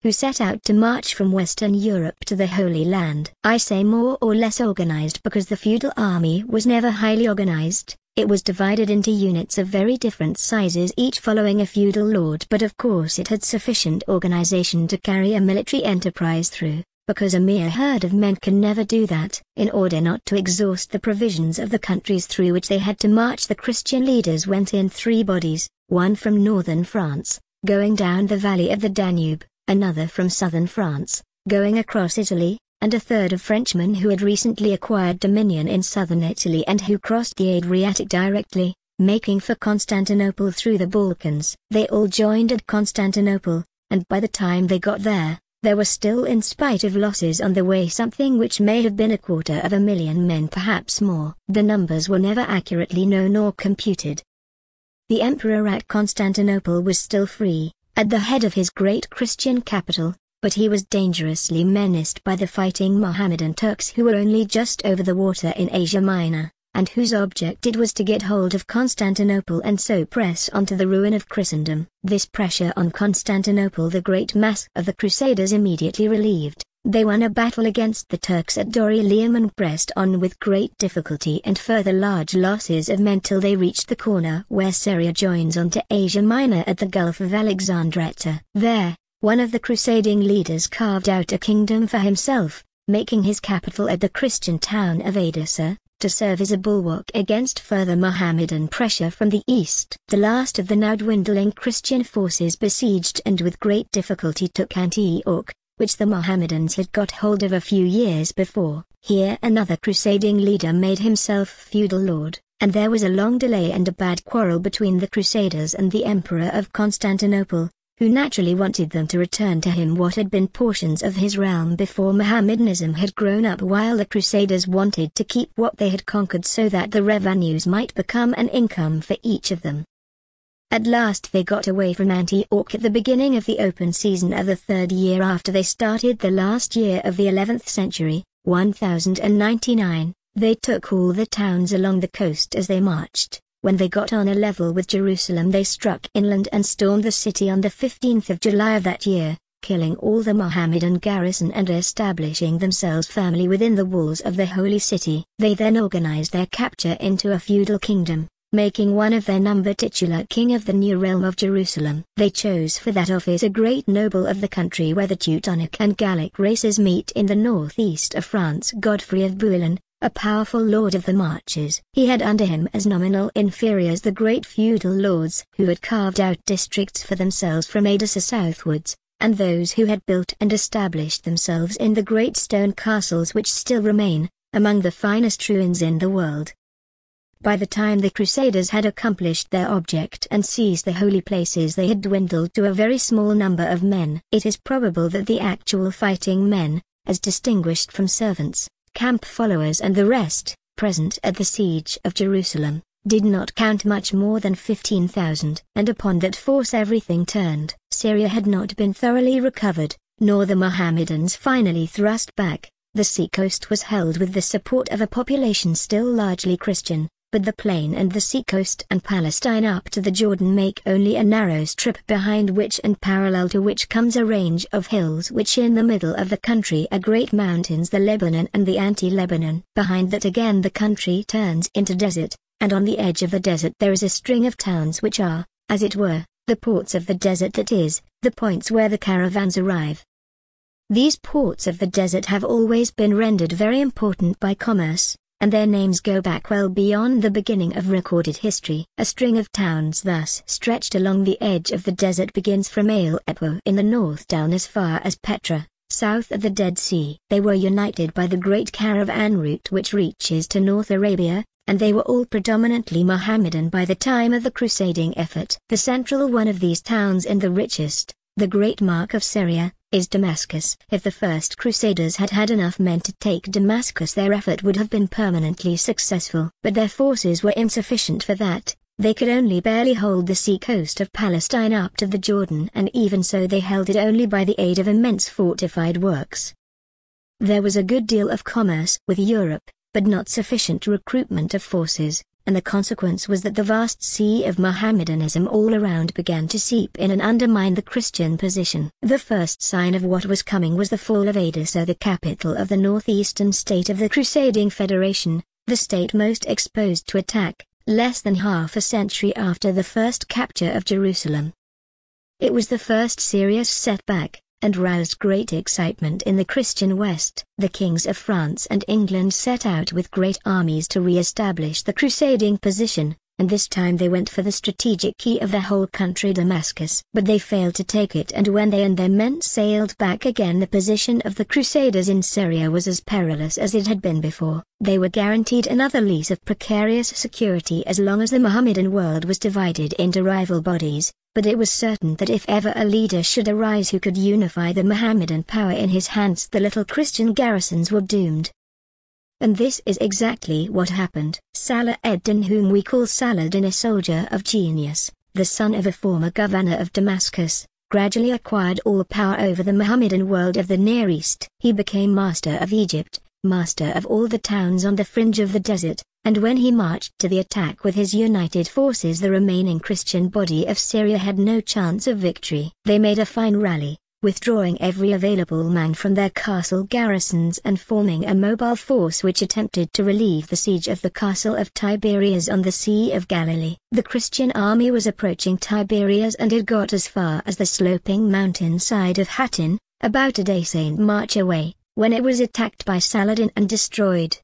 who set out to march from Western Europe to the Holy Land. I say more or less organized because the feudal army was never highly organized. It was divided into units of very different sizes, each following a feudal lord, but of course it had sufficient organization to carry a military enterprise through, because a mere herd of men can never do that. In order not to exhaust the provisions of the countries through which they had to march, the Christian leaders went in three bodies, one from northern France, going down the valley of the Danube, another from southern France, going across Italy, and a third of Frenchmen who had recently acquired dominion in southern Italy and who crossed the Adriatic directly, making for Constantinople through the Balkans. They all joined at Constantinople, and by the time they got there, there was still, in spite of losses on the way, something which may have been a quarter of a million men, perhaps more. The numbers were never accurately known or computed. The emperor at Constantinople was still free, at the head of his great Christian capital, but he was dangerously menaced by the fighting Mohammedan Turks who were only just over the water in Asia Minor, and whose object it was to get hold of Constantinople and so press on to the ruin of Christendom. This pressure on Constantinople the great mass of the Crusaders immediately relieved. They won a battle against the Turks at Dorylaeum and pressed on with great difficulty and further large losses of men till they reached the corner where Syria joins on to Asia Minor at the Gulf of Alexandretta. There, one of the crusading leaders carved out a kingdom for himself, making his capital at the Christian town of Edessa, to serve as a bulwark against further Mohammedan pressure from the east. The last of the now dwindling Christian forces besieged and with great difficulty took Antioch, which the Mohammedans had got hold of a few years before. Here another crusading leader made himself feudal lord, and there was a long delay and a bad quarrel between the Crusaders and the Emperor of Constantinople, who naturally wanted them to return to him what had been portions of his realm before Mohammedanism had grown up, while the Crusaders wanted to keep what they had conquered so that the revenues might become an income for each of them. At last they got away from Antioch at the beginning of the open season of the third year after they started, the last year of the eleventh century, one thousand ninety-nine. They took all the towns along the coast as they marched. When they got on a level with Jerusalem they struck inland and stormed the city on the fifteenth of July of that year, killing all the Mohammedan garrison and establishing themselves firmly within the walls of the holy city. They then organized their capture into a feudal kingdom, making one of their number titular king of the new realm of Jerusalem. They chose for that office a great noble of the country where the Teutonic and Gallic races meet in the northeast of France, Godfrey of Bouillon, a powerful lord of the Marches. He had under him as nominal inferiors the great feudal lords who had carved out districts for themselves from Edessa southwards, and those who had built and established themselves in the great stone castles which still remain, among the finest ruins in the world. By the time the Crusaders had accomplished their object and seized the holy places they had dwindled to a very small number of men. It is probable that the actual fighting men, as distinguished from servants, camp followers and the rest, present at the siege of Jerusalem, did not count much more than fifteen thousand. And upon that force everything turned. Syria had not been thoroughly recovered, nor the Mohammedans finally thrust back. The seacoast was held with the support of a population still largely Christian, but the plain and the seacoast and Palestine up to the Jordan make only a narrow strip behind which and parallel to which comes a range of hills which in the middle of the country are great mountains, the Lebanon and the Anti-Lebanon. Behind that again the country turns into desert, and on the edge of the desert there is a string of towns which are, as it were, the ports of the desert, that is, the points where the caravans arrive. These ports of the desert have always been rendered very important by commerce, and their names go back well beyond the beginning of recorded history. A string of towns thus stretched along the edge of the desert begins from Aleppo in the north down as far as Petra, south of the Dead Sea. They were united by the great caravan route which reaches to North Arabia, and they were all predominantly Mohammedan by the time of the crusading effort. The central one of these towns and the richest, the great mark of Syria, is Damascus. If the first Crusaders had had enough men to take Damascus, their effort would have been permanently successful. But their forces were insufficient for that. They could only barely hold the sea coast of Palestine up to the Jordan, and even so they held it only by the aid of immense fortified works. There was a good deal of commerce with Europe, but not sufficient recruitment of forces, and the consequence was that the vast sea of Mohammedanism all around began to seep in and undermine the Christian position. The first sign of what was coming was the fall of Edessa, the capital of the northeastern state of the Crusading Federation, the state most exposed to attack, less than half a century after the first capture of Jerusalem. It was the first serious setback, and roused great excitement in the Christian West. The kings of France and England set out with great armies to re-establish the crusading position, and this time they went for the strategic key of the whole country, Damascus. But they failed to take it, and when they and their men sailed back again, the position of the Crusaders in Syria was as perilous as it had been before. They were guaranteed another lease of precarious security as long as the Mohammedan world was divided into rival bodies, but it was certain that if ever a leader should arise who could unify the Mohammedan power in his hands, the little Christian garrisons were doomed. And this is exactly what happened. Salah ed-Din, whom we call Saladin, a soldier of genius, the son of a former governor of Damascus, gradually acquired all power over the Mohammedan world of the Near East. He became master of Egypt, master of all the towns on the fringe of the desert, and when he marched to the attack with his united forces, the remaining Christian body of Syria had no chance of victory. They made a fine rally, withdrawing every available man from their castle garrisons and forming a mobile force which attempted to relieve the siege of the castle of Tiberias on the Sea of Galilee. The Christian army was approaching Tiberias and had got as far as the sloping mountain side of Hattin, about a day's march away, when it was attacked by Saladin and destroyed.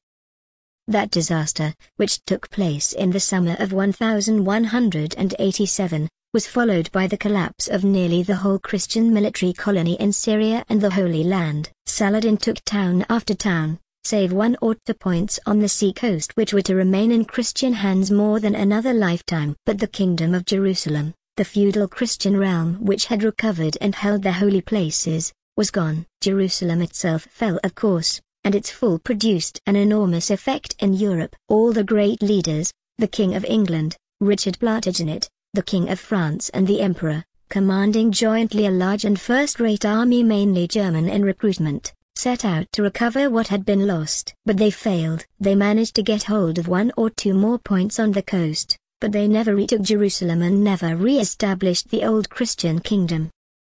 That disaster, which took place in the summer of one thousand one hundred eighty-seven, was followed by the collapse of nearly the whole Christian military colony in Syria and the Holy Land. Saladin took town after town, save one or two points on the sea coast which were to remain in Christian hands more than another lifetime. But the kingdom of Jerusalem, the feudal Christian realm which had recovered and held the holy places, was gone. Jerusalem itself fell, of course, and its fall produced an enormous effect in Europe. All the great leaders, the King of England, Richard Plantagenet, the King of France and the Emperor, commanding jointly a large and first-rate army mainly German in recruitment, set out to recover what had been lost. But they failed. They managed to get hold of one or two more points on the coast, but they never retook Jerusalem and never re-established the old Christian kingdom.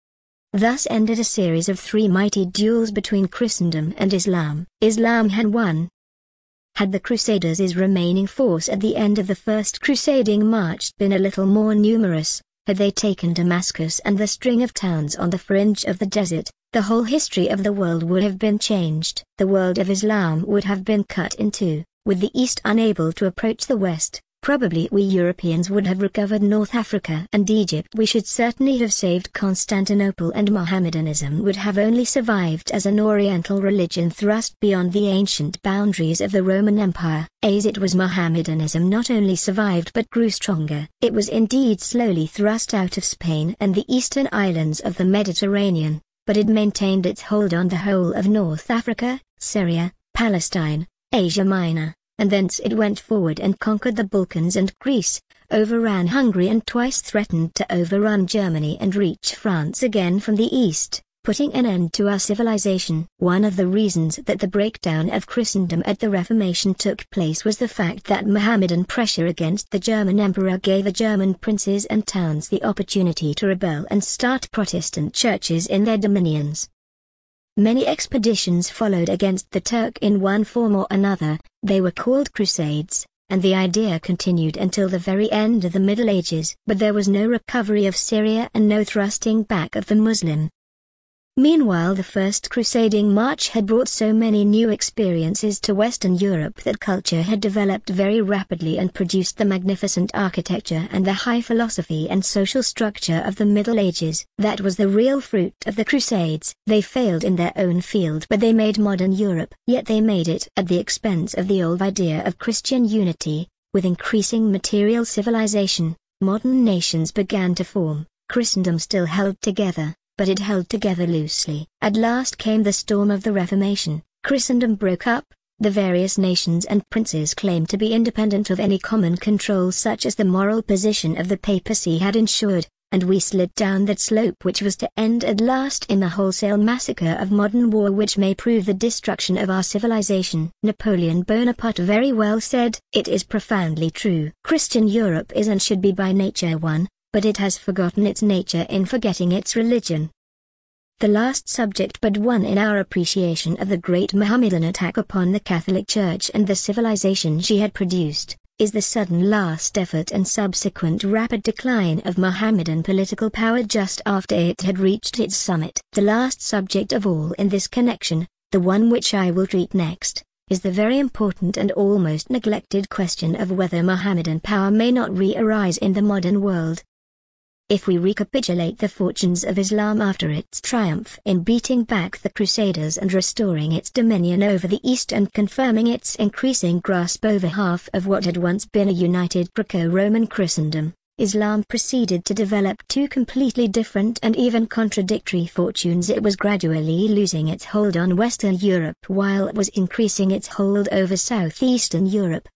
Thus ended a series of three mighty duels between Christendom and Islam. Islam had won. Had the Crusaders' remaining force at the end of the first crusading march been a little more numerous, had they taken Damascus and the string of towns on the fringe of the desert, the whole history of the world would have been changed. The world of Islam would have been cut in two, with the East unable to approach the West. Probably we Europeans would have recovered North Africa and Egypt. We should certainly have saved Constantinople, and Mohammedanism would have only survived as an Oriental religion thrust beyond the ancient boundaries of the Roman Empire. As it was, Mohammedanism not only survived but grew stronger. It was indeed slowly thrust out of Spain and the eastern islands of the Mediterranean, but it maintained its hold on the whole of North Africa, Syria, Palestine, Asia Minor, and thence it went forward and conquered the Balkans and Greece, overran Hungary and twice threatened to overrun Germany and reach France again from the east, putting an end to our civilization. One of the reasons that the breakdown of Christendom at the Reformation took place was the fact that Mohammedan pressure against the German emperor gave the German princes and towns the opportunity to rebel and start Protestant churches in their dominions. Many expeditions followed against the Turk in one form or another. They were called Crusades, and the idea continued until the very end of the Middle Ages. But there was no recovery of Syria and no thrusting back of the Muslim. Meanwhile, the first crusading march had brought so many new experiences to Western Europe that culture had developed very rapidly and produced the magnificent architecture and the high philosophy and social structure of the Middle Ages. That was the real fruit of the Crusades. They failed in their own field, but they made modern Europe. Yet they made it at the expense of the old idea of Christian unity. With increasing material civilization, modern nations began to form. Christendom still held together, but it held together loosely. At last came the storm of the Reformation. Christendom broke up. The various nations and princes claimed to be independent of any common control such as the moral position of the papacy had ensured. and we slid down that slope which was to end at last in the wholesale massacre of modern war which may prove the destruction of our civilization. Napoleon Bonaparte very well said, "It is profoundly true. Christian Europe is and should be by nature one, but it has forgotten its nature in forgetting its religion." The last subject but one in our appreciation of the great Mohammedan attack upon the Catholic Church and the civilization she had produced, is the sudden last effort and subsequent rapid decline of Mohammedan political power just after it had reached its summit. The last subject of all in this connection, the one which I will treat next, is the very important and almost neglected question of whether Mohammedan power may not re-arise in the modern world. If we recapitulate the fortunes of Islam after its triumph in beating back the Crusaders and restoring its dominion over the East and confirming its increasing grasp over half of what had once been a united Greco-Roman Christendom, Islam proceeded to develop two completely different and even contradictory fortunes. It was gradually losing its hold on Western Europe while it was increasing its hold over Southeastern Europe.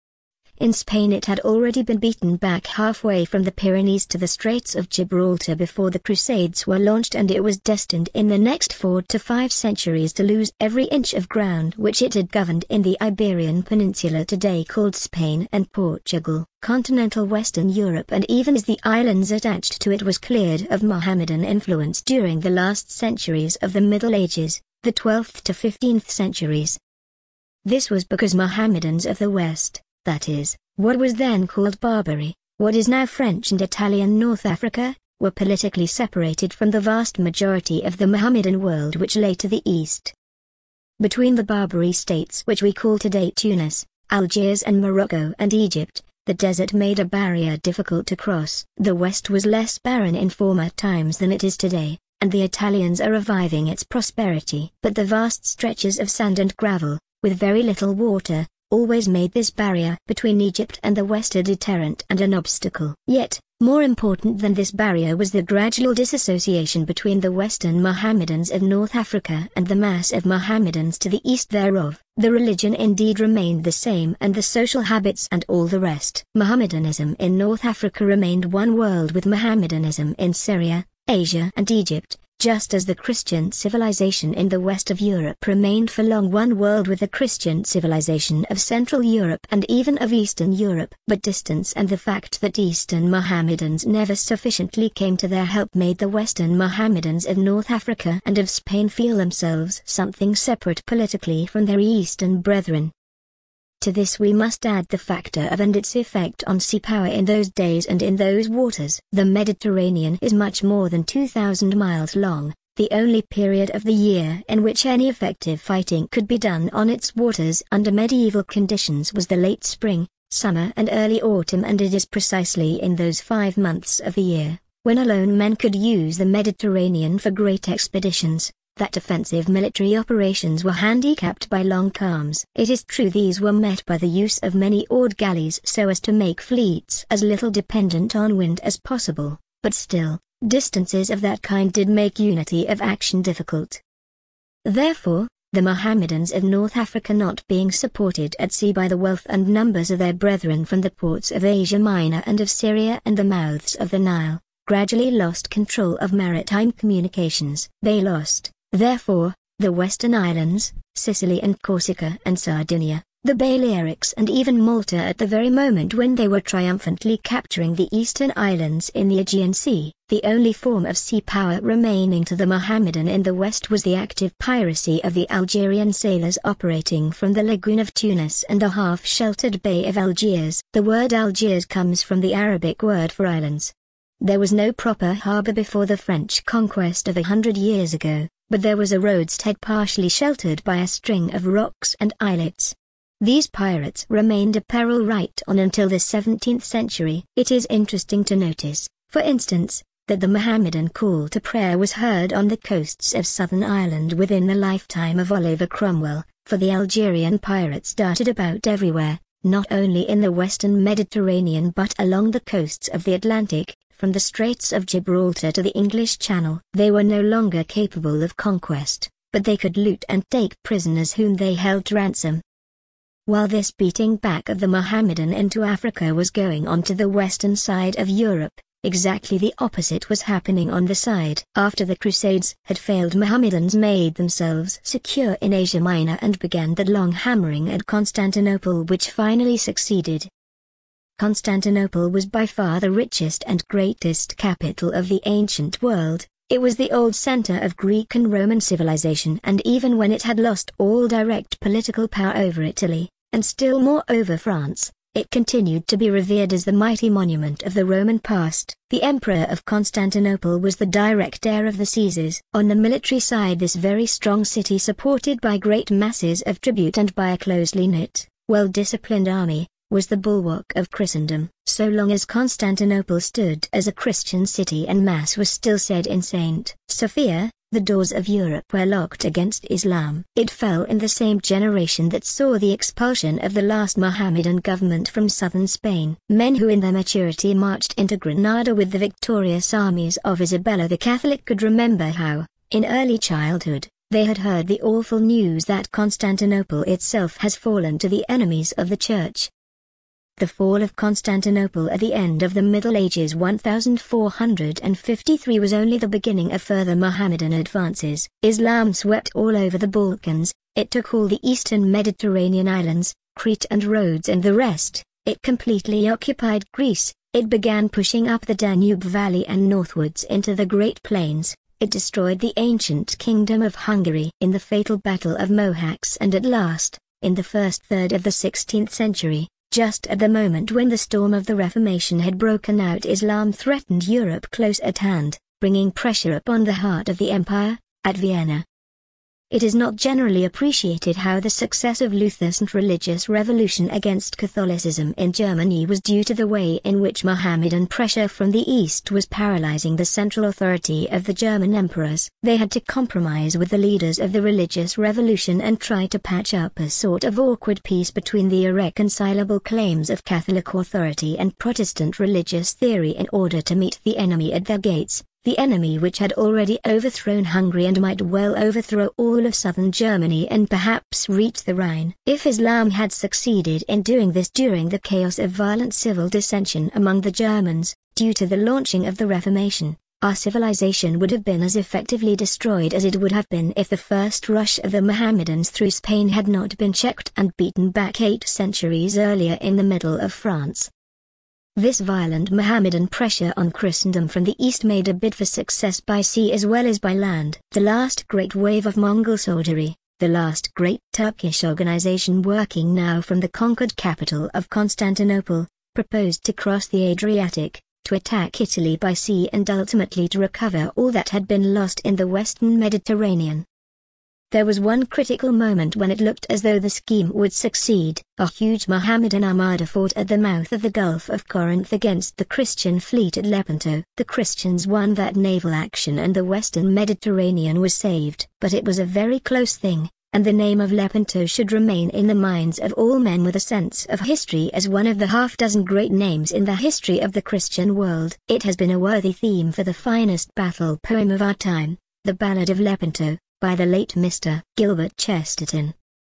In Spain it had already been beaten back halfway from the Pyrenees to the Straits of Gibraltar before the Crusades were launched, and it was destined in the next four to five centuries to lose every inch of ground which it had governed in the Iberian Peninsula today called Spain and Portugal. Continental Western Europe and even as the islands attached to it was cleared of Mohammedan influence during the last centuries of the Middle Ages, the twelfth to fifteenth centuries. This was because Mohammedans of the West, that is, what was then called Barbary, what is now French and Italian North Africa, were politically separated from the vast majority of the Mohammedan world which lay to the east. Between the Barbary states which we call today Tunis, Algiers and Morocco and Egypt, the desert made a barrier difficult to cross. The West was less barren in former times than it is today, and the Italians are reviving its prosperity. But the vast stretches of sand and gravel, with very little water, always made this barrier between Egypt and the West a deterrent and an obstacle. Yet, more important than this barrier was the gradual disassociation between the Western Mohammedans of North Africa and the mass of Mohammedans to the east thereof. The religion indeed remained the same and the social habits and all the rest. Mohammedanism in North Africa remained one world with Mohammedanism in Syria, Asia and Egypt, just as the Christian civilization in the west of Europe remained for long one world with the Christian civilization of Central Europe and even of Eastern Europe. But distance and the fact that Eastern Mohammedans never sufficiently came to their help made the Western Mohammedans of North Africa and of Spain feel themselves something separate politically from their Eastern brethren. To this we must add the factor of and its effect on sea power in those days and in those waters. The Mediterranean is much more than two thousand miles long. The only period of the year in which any effective fighting could be done on its waters under medieval conditions was the late spring, summer and early autumn, and it is precisely in those five months of the year, when alone men could use the Mediterranean for great expeditions, that offensive military operations were handicapped by long calms. It is true these were met by the use of many oared galleys so as to make fleets as little dependent on wind as possible, but still, distances of that kind did make unity of action difficult. Therefore, the Mohammedans of North Africa, not being supported at sea by the wealth and numbers of their brethren from the ports of Asia Minor and of Syria and the mouths of the Nile, gradually lost control of maritime communications. They lost, therefore, the Western Islands, Sicily and Corsica and Sardinia, the Balearics and even Malta at the very moment when they were triumphantly capturing the Eastern Islands in the Aegean Sea. The only form of sea power remaining to the Mohammedan in the West was the active piracy of the Algerian sailors operating from the lagoon of Tunis and the half-sheltered bay of Algiers. The word Algiers comes from the Arabic word for islands. There was no proper harbour before the French conquest of a hundred years ago, but there was a roadstead partially sheltered by a string of rocks and islets. These pirates remained a peril right on until the seventeenth century. It is interesting to notice, for instance, that the Mohammedan call to prayer was heard on the coasts of southern Ireland within the lifetime of Oliver Cromwell, for the Algerian pirates darted about everywhere, not only in the western Mediterranean but along the coasts of the Atlantic, from the Straits of Gibraltar to the English Channel. They were no longer capable of conquest, but they could loot and take prisoners whom they held to ransom. While this beating back of the Mohammedan into Africa was going on to the western side of Europe, Exactly the opposite was happening on the side. After the Crusades had failed, Mohammedans made themselves secure in Asia Minor and began the long hammering at Constantinople, which finally succeeded. Constantinople was by far the richest and greatest capital of the ancient world. It was the old center of Greek and Roman civilization, and even when it had lost all direct political power over Italy, and still more over France, it continued to be revered as the mighty monument of the Roman past. The Emperor of Constantinople was the direct heir of the Caesars. On the military side, this very strong city, supported by great masses of tribute and by a closely knit, well-disciplined army, was the bulwark of Christendom. So long as Constantinople stood as a Christian city and Mass was still said in Saint Sophia, the doors of Europe were locked against Islam. It fell in the same generation that saw the expulsion of the last Mohammedan government from southern Spain. Men who in their maturity marched into Granada with the victorious armies of Isabella the Catholic could remember how, in early childhood, they had heard the awful news that Constantinople itself has fallen to the enemies of the Church. The fall of Constantinople at the end of the Middle Ages one thousand four hundred fifty-three was only the beginning of further Mohammedan advances. Islam swept all over the Balkans, it took all the eastern Mediterranean islands, Crete and Rhodes and the rest, it completely occupied Greece, it began pushing up the Danube Valley and northwards into the Great Plains, it destroyed the ancient kingdom of Hungary in the fatal Battle of Mohacs, and at last, in the first third of the sixteenth century, just at the moment when the storm of the Reformation had broken out, Islam threatened Europe close at hand, bringing pressure upon the heart of the empire, at Vienna. It is not generally appreciated how the success of Luther's religious revolution against Catholicism in Germany was due to the way in which Mohammedan pressure from the East was paralyzing the central authority of the German emperors. They had to compromise with the leaders of the religious revolution and try to patch up a sort of awkward peace between the irreconcilable claims of Catholic authority and Protestant religious theory in order to meet the enemy at their gates. The enemy which had already overthrown Hungary and might well overthrow all of southern Germany and perhaps reach the Rhine. If Islam had succeeded in doing this during the chaos of violent civil dissension among the Germans, due to the launching of the Reformation, our civilization would have been as effectively destroyed as it would have been if the first rush of the Mohammedans through Spain had not been checked and beaten back eight centuries earlier in the middle of France. This violent Mohammedan pressure on Christendom from the east made a bid for success by sea as well as by land. The last great wave of Mongol soldiery, the last great Turkish organization working now from the conquered capital of Constantinople, proposed to cross the Adriatic, to attack Italy by sea and ultimately to recover all that had been lost in the western Mediterranean. There was one critical moment when it looked as though the scheme would succeed. A huge Mohammedan armada fought at the mouth of the Gulf of Corinth against the Christian fleet at Lepanto. The Christians won that naval action and the western Mediterranean was saved. But it was a very close thing, and the name of Lepanto should remain in the minds of all men with a sense of history as one of the half-dozen great names in the history of the Christian world. It has been a worthy theme for the finest battle poem of our time, The Ballad of Lepanto, by the late Mister Gilbert Chesterton.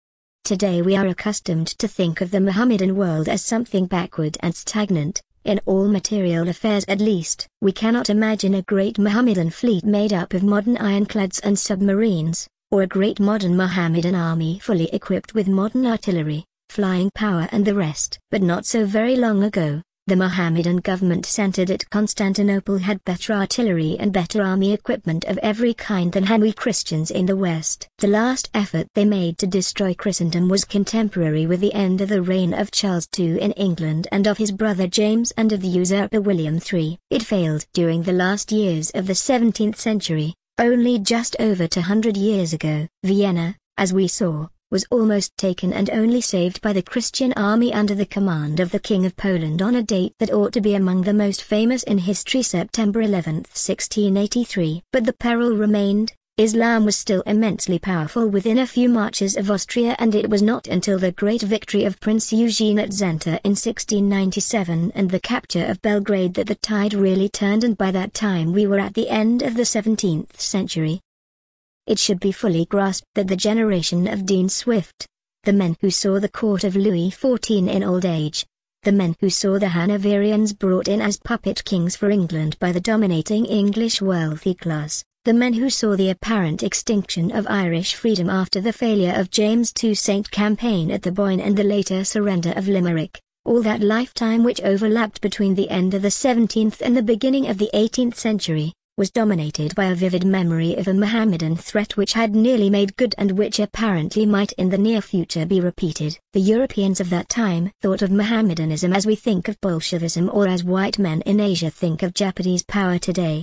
Today we are accustomed to think of the Mohammedan world as something backward and stagnant, in all material affairs at least. We cannot imagine a great Mohammedan fleet made up of modern ironclads and submarines, or a great modern Mohammedan army fully equipped with modern artillery, flying power and the rest. But not so very long ago, the Mohammedan government centered at Constantinople had better artillery and better army equipment of every kind than had we Christians in the West. The last effort they made to destroy Christendom was contemporary with the end of the reign of Charles the Second in England and of his brother James and of the usurper William the Third. It failed during the last years of the seventeenth century, only just over two hundred years ago. Vienna, as we saw, was almost taken and only saved by the Christian army under the command of the King of Poland on a date that ought to be among the most famous in history, September eleventh sixteen eighty-three. But the peril remained. Islam was still immensely powerful within a few marches of Austria, and it was not until the great victory of Prince Eugene at Zenta in sixteen ninety-seven and the capture of Belgrade that the tide really turned, and by that time we were at the end of the seventeenth century. It should be fully grasped that the generation of Dean Swift, the men who saw the court of Louis the Fourteenth in old age, the men who saw the Hanoverians brought in as puppet kings for England by the dominating English wealthy class, the men who saw the apparent extinction of Irish freedom after the failure of James the Second's campaign at the Boyne and the later surrender of Limerick, all that lifetime which overlapped between the end of the seventeenth and the beginning of the eighteenth century, was dominated by a vivid memory of a Mohammedan threat which had nearly made good and which apparently might in the near future be repeated. The Europeans of that time thought of Mohammedanism as we think of Bolshevism or as white men in Asia think of Japanese power today.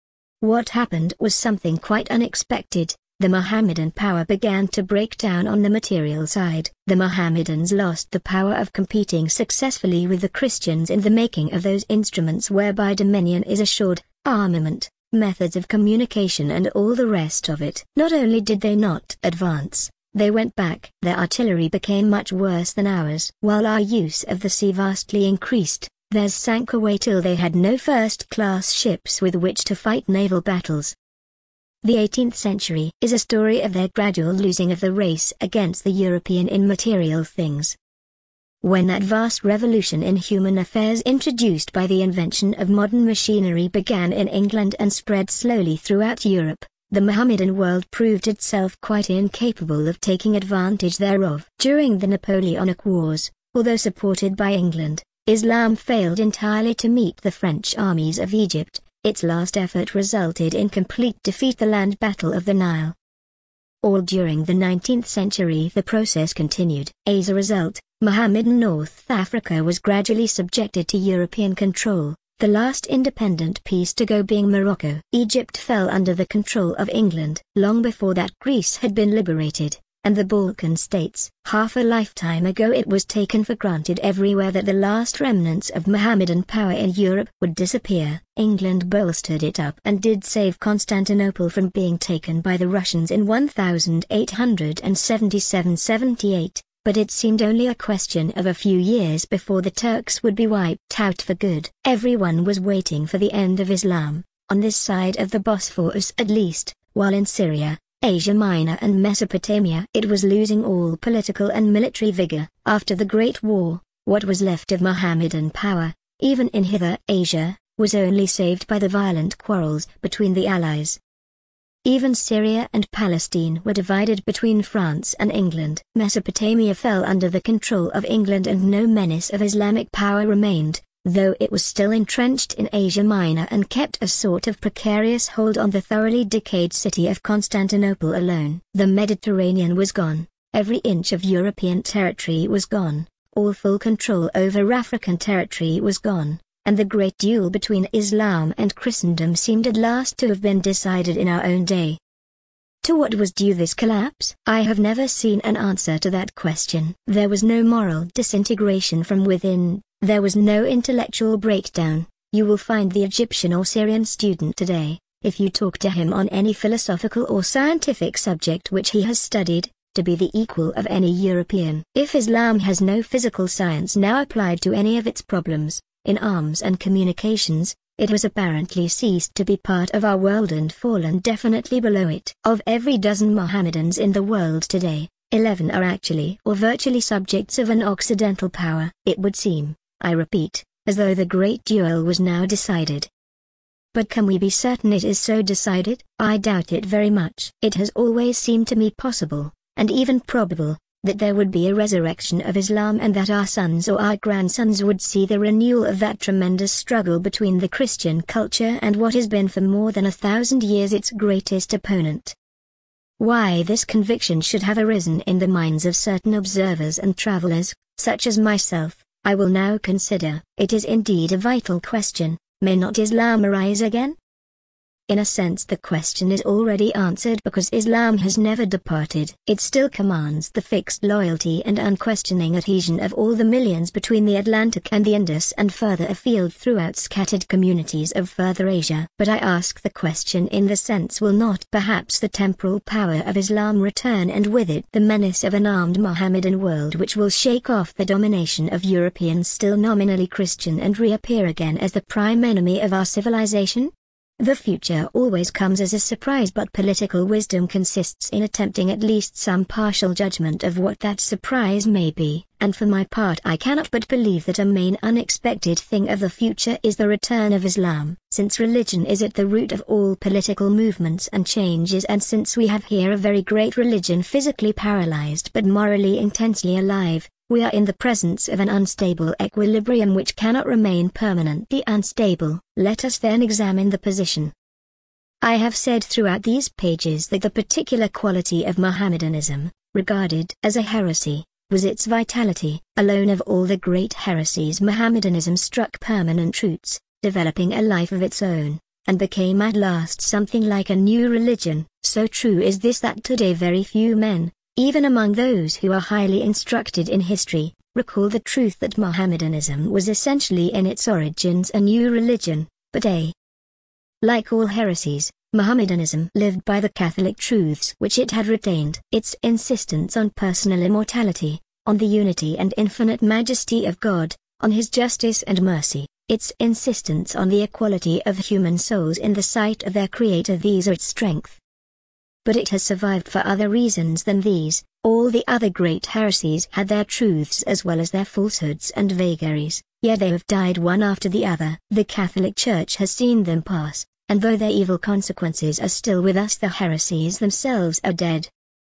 What happened was something quite unexpected. The Mohammedan power began to break down on the material side. The Mohammedans lost the power of competing successfully with the Christians in the making of those instruments whereby dominion is assured, armament, methods of communication and all the rest of it. Not only did they not advance, they went back. Their artillery became much worse than ours. While our use of the sea vastly increased, theirs sank away till they had no first-class ships with which to fight naval battles. The eighteenth century is a story of their gradual losing of the race against the European in material things. When that vast revolution in human affairs introduced by the invention of modern machinery began in England and spread slowly throughout Europe, the Mohammedan world proved itself quite incapable of taking advantage thereof. During the Napoleonic Wars, although supported by England, Islam failed entirely to meet the French armies of Egypt. Its last effort resulted in complete defeat at the land battle of the Nile. All during the nineteenth century the process continued. As a result, Mohammedan North Africa was gradually subjected to European control, the last independent piece to go being Morocco. Egypt fell under the control of England. Long before that Greece had been liberated, and the Balkan states. Half a lifetime ago it was taken for granted everywhere that the last remnants of Mohammedan power in Europe would disappear. England bolstered it up and did save Constantinople from being taken by the Russians in eighteen seventy-seven seventy-eight, but it seemed only a question of a few years before the Turks would be wiped out for good. Everyone was waiting for the end of Islam, on this side of the Bosphorus at least, while in Syria, Asia Minor and Mesopotamia it was losing all political and military vigor. After the Great War, what was left of Mohammedan power, even in Hither Asia, was only saved by the violent quarrels between the allies. Even Syria and Palestine were divided between France and England. Mesopotamia fell under the control of England and no menace of Islamic power remained, though it was still entrenched in Asia Minor and kept a sort of precarious hold on the thoroughly decayed city of Constantinople alone. The Mediterranean was gone, every inch of European territory was gone, all full control over African territory was gone, and the great duel between Islam and Christendom seemed at last to have been decided in our own day. To what was due this collapse? I have never seen an answer to that question. There was no moral disintegration from within. There was no intellectual breakdown. You will find the Egyptian or Syrian student today, if you talk to him on any philosophical or scientific subject which he has studied, to be the equal of any European. If Islam has no physical science now applied to any of its problems, in arms and communications, it has apparently ceased to be part of our world and fallen definitely below it. Of every dozen Mohammedans in the world today, eleven are actually or virtually subjects of an Occidental power. It would seem, I repeat, as though the great duel was now decided. But can we be certain it is so decided? I doubt it very much. It has always seemed to me possible, and even probable, that there would be a resurrection of Islam and that our sons or our grandsons would see the renewal of that tremendous struggle between the Christian culture and what has been for more than a thousand years its greatest opponent. Why this conviction should have arisen in the minds of certain observers and travelers, such as myself, I will now consider. It is indeed a vital question. May not Islam arise again? In a sense the question is already answered because Islam has never departed. It still commands the fixed loyalty and unquestioning adhesion of all the millions between the Atlantic and the Indus and further afield throughout scattered communities of further Asia. But I ask the question in the sense, will not perhaps the temporal power of Islam return and with it the menace of an armed Mohammedan world which will shake off the domination of Europeans still nominally Christian and reappear again as the prime enemy of our civilization? The future always comes as a surprise, but political wisdom consists in attempting at least some partial judgment of what that surprise may be, and for my part I cannot but believe that a main unexpected thing of the future is the return of Islam, since religion is at the root of all political movements and changes, and since we have here a very great religion physically paralyzed but morally intensely alive, we are in the presence of an unstable equilibrium which cannot remain permanently unstable. Let us then examine the position. I have said throughout these pages that the particular quality of Mohammedanism, regarded as a heresy, was its vitality. Alone of all the great heresies, Mohammedanism struck permanent roots, developing a life of its own, and became at last something like a new religion. So true is this that today very few men, even among those who are highly instructed in history, recall the truth that Mohammedanism was essentially in its origins a new religion, but a. Like all heresies, Mohammedanism lived by the Catholic truths which it had retained. Its insistence on personal immortality, on the unity and infinite majesty of God, on His justice and mercy, its insistence on the equality of human souls in the sight of their Creator, these are its strength. But it has survived for other reasons than these. All the other great heresies had their truths as well as their falsehoods and vagaries, yet they have died one after the other. The Catholic Church has seen them pass, and though their evil consequences are still with us, the heresies themselves are dead.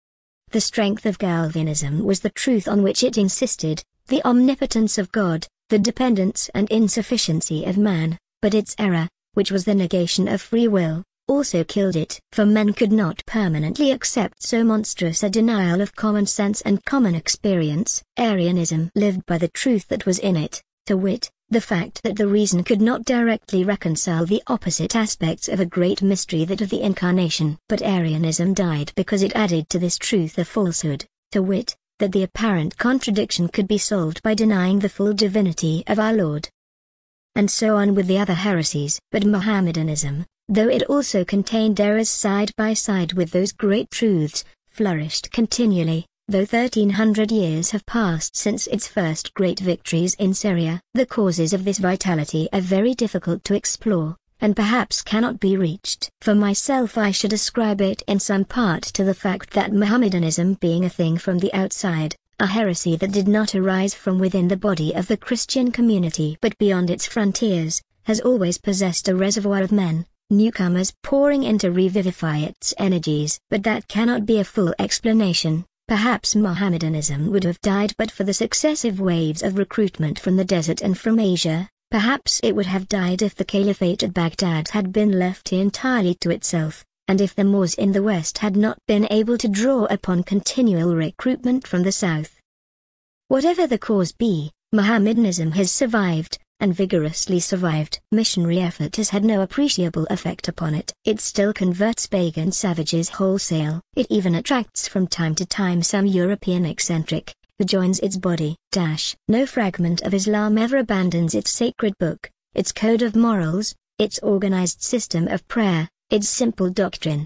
The strength of Galvanism was the truth on which it insisted, the omnipotence of God, the dependence and insufficiency of man, but its error, which was the negation of free will, also killed it. For men could not permanently accept so monstrous a denial of common sense and common experience. Arianism lived by the truth that was in it, to wit, the fact that the reason could not directly reconcile the opposite aspects of a great mystery, that of the Incarnation. But Arianism died because it added to this truth a falsehood, to wit, that the apparent contradiction could be solved by denying the full divinity of our Lord. And so on with the other heresies. But Mohammedanism, though it also contained errors side by side with those great truths, flourished continually, though thirteen hundred years have passed since its first great victories in Syria. The causes of this vitality are very difficult to explore, and perhaps cannot be reached. For myself, I should ascribe it in some part to the fact that Mohammedanism, being a thing from the outside, a heresy that did not arise from within the body of the Christian community but beyond its frontiers, has always possessed a reservoir of men, newcomers pouring in to revivify its energies. But that cannot be a full explanation. Perhaps Mohammedanism would have died but for the successive waves of recruitment from the desert and from Asia. Perhaps it would have died if the Caliphate at Baghdad had been left entirely to itself, and if the Moors in the West had not been able to draw upon continual recruitment from the South. Whatever the cause be, Mohammedanism has survived, and vigorously survived. Missionary effort has had no appreciable effect upon it. It still converts pagan savages wholesale. It even attracts from time to time some European eccentric, who joins its body. Dash. No fragment of Islam ever abandons its sacred book, its code of morals, its organized system of prayer, its simple doctrine.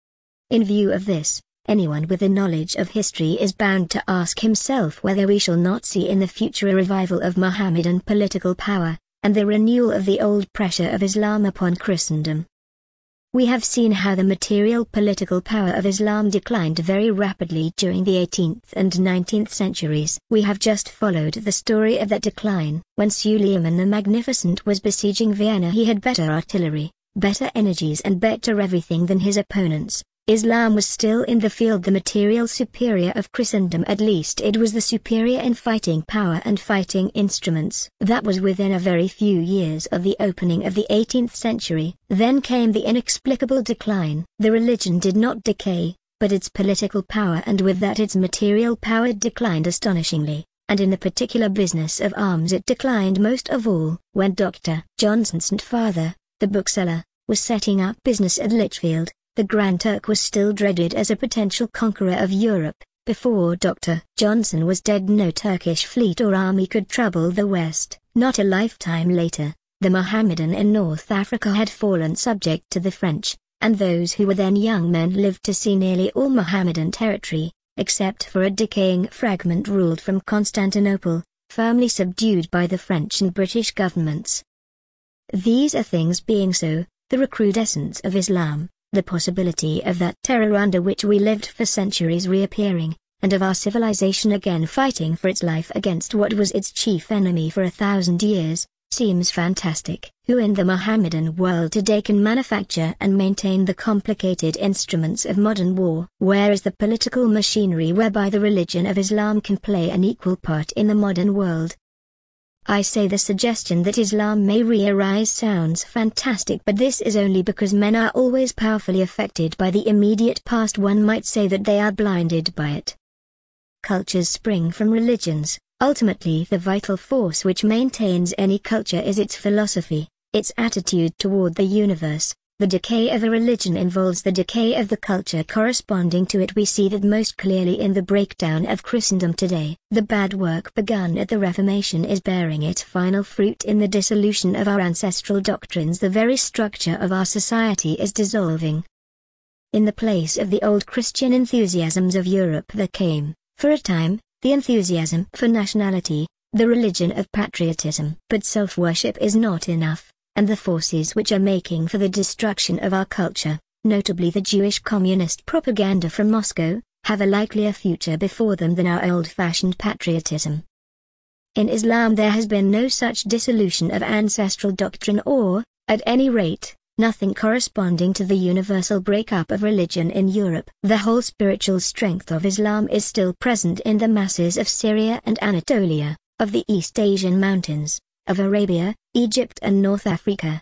In view of this, anyone with a knowledge of history is bound to ask himself whether we shall not see in the future a revival of Mohammedan political power, and the renewal of the old pressure of Islam upon Christendom. We have seen how the material political power of Islam declined very rapidly during the eighteenth and nineteenth centuries. We have just followed the story of that decline. When Suleiman the Magnificent was besieging Vienna, he had better artillery, better energies and better everything than his opponents. Islam was still in the field the material superior of Christendom, at least it was the superior in fighting power and fighting instruments. That was within a very few years of the opening of the eighteenth century. Then came the inexplicable decline. The religion did not decay, but its political power, and with that its material power, declined astonishingly, and in the particular business of arms it declined most of all. When Doctor Johnson's father, the bookseller, was setting up business at Lichfield, the Grand Turk was still dreaded as a potential conqueror of Europe. Before Doctor Johnson was dead, no Turkish fleet or army could trouble the West. Not a lifetime later, the Mohammedan in North Africa had fallen subject to the French, and those who were then young men lived to see nearly all Mohammedan territory, except for a decaying fragment ruled from Constantinople, firmly subdued by the French and British governments. These are things being so, the recrudescence of Islam, the possibility of that terror under which we lived for centuries reappearing, and of our civilization again fighting for its life against what was its chief enemy for a thousand years, seems fantastic. Who in the Mohammedan world today can manufacture and maintain the complicated instruments of modern war? Where is the political machinery whereby the religion of Islam can play an equal part in the modern world? I say the suggestion that Islam may re-arise sounds fantastic, but this is only because men are always powerfully affected by the immediate past. One might say that they are blinded by it. Cultures spring from religions. Ultimately, the vital force which maintains any culture is its philosophy, its attitude toward the universe. The decay of a religion involves the decay of the culture corresponding to it. We see that most clearly in the breakdown of Christendom today. The bad work begun at the Reformation is bearing its final fruit in the dissolution of our ancestral doctrines. The very structure of our society is dissolving. In the place of the old Christian enthusiasms of Europe there came, for a time, the enthusiasm for nationality, the religion of patriotism. But self-worship is not enough, and the forces which are making for the destruction of our culture, notably the Jewish communist propaganda from Moscow, have a likelier future before them than our old-fashioned patriotism. In Islam there has been no such dissolution of ancestral doctrine or, at any rate, nothing corresponding to the universal breakup of religion in Europe. The whole spiritual strength of Islam is still present in the masses of Syria and Anatolia, of the East Asian mountains, of Arabia, Egypt and North Africa.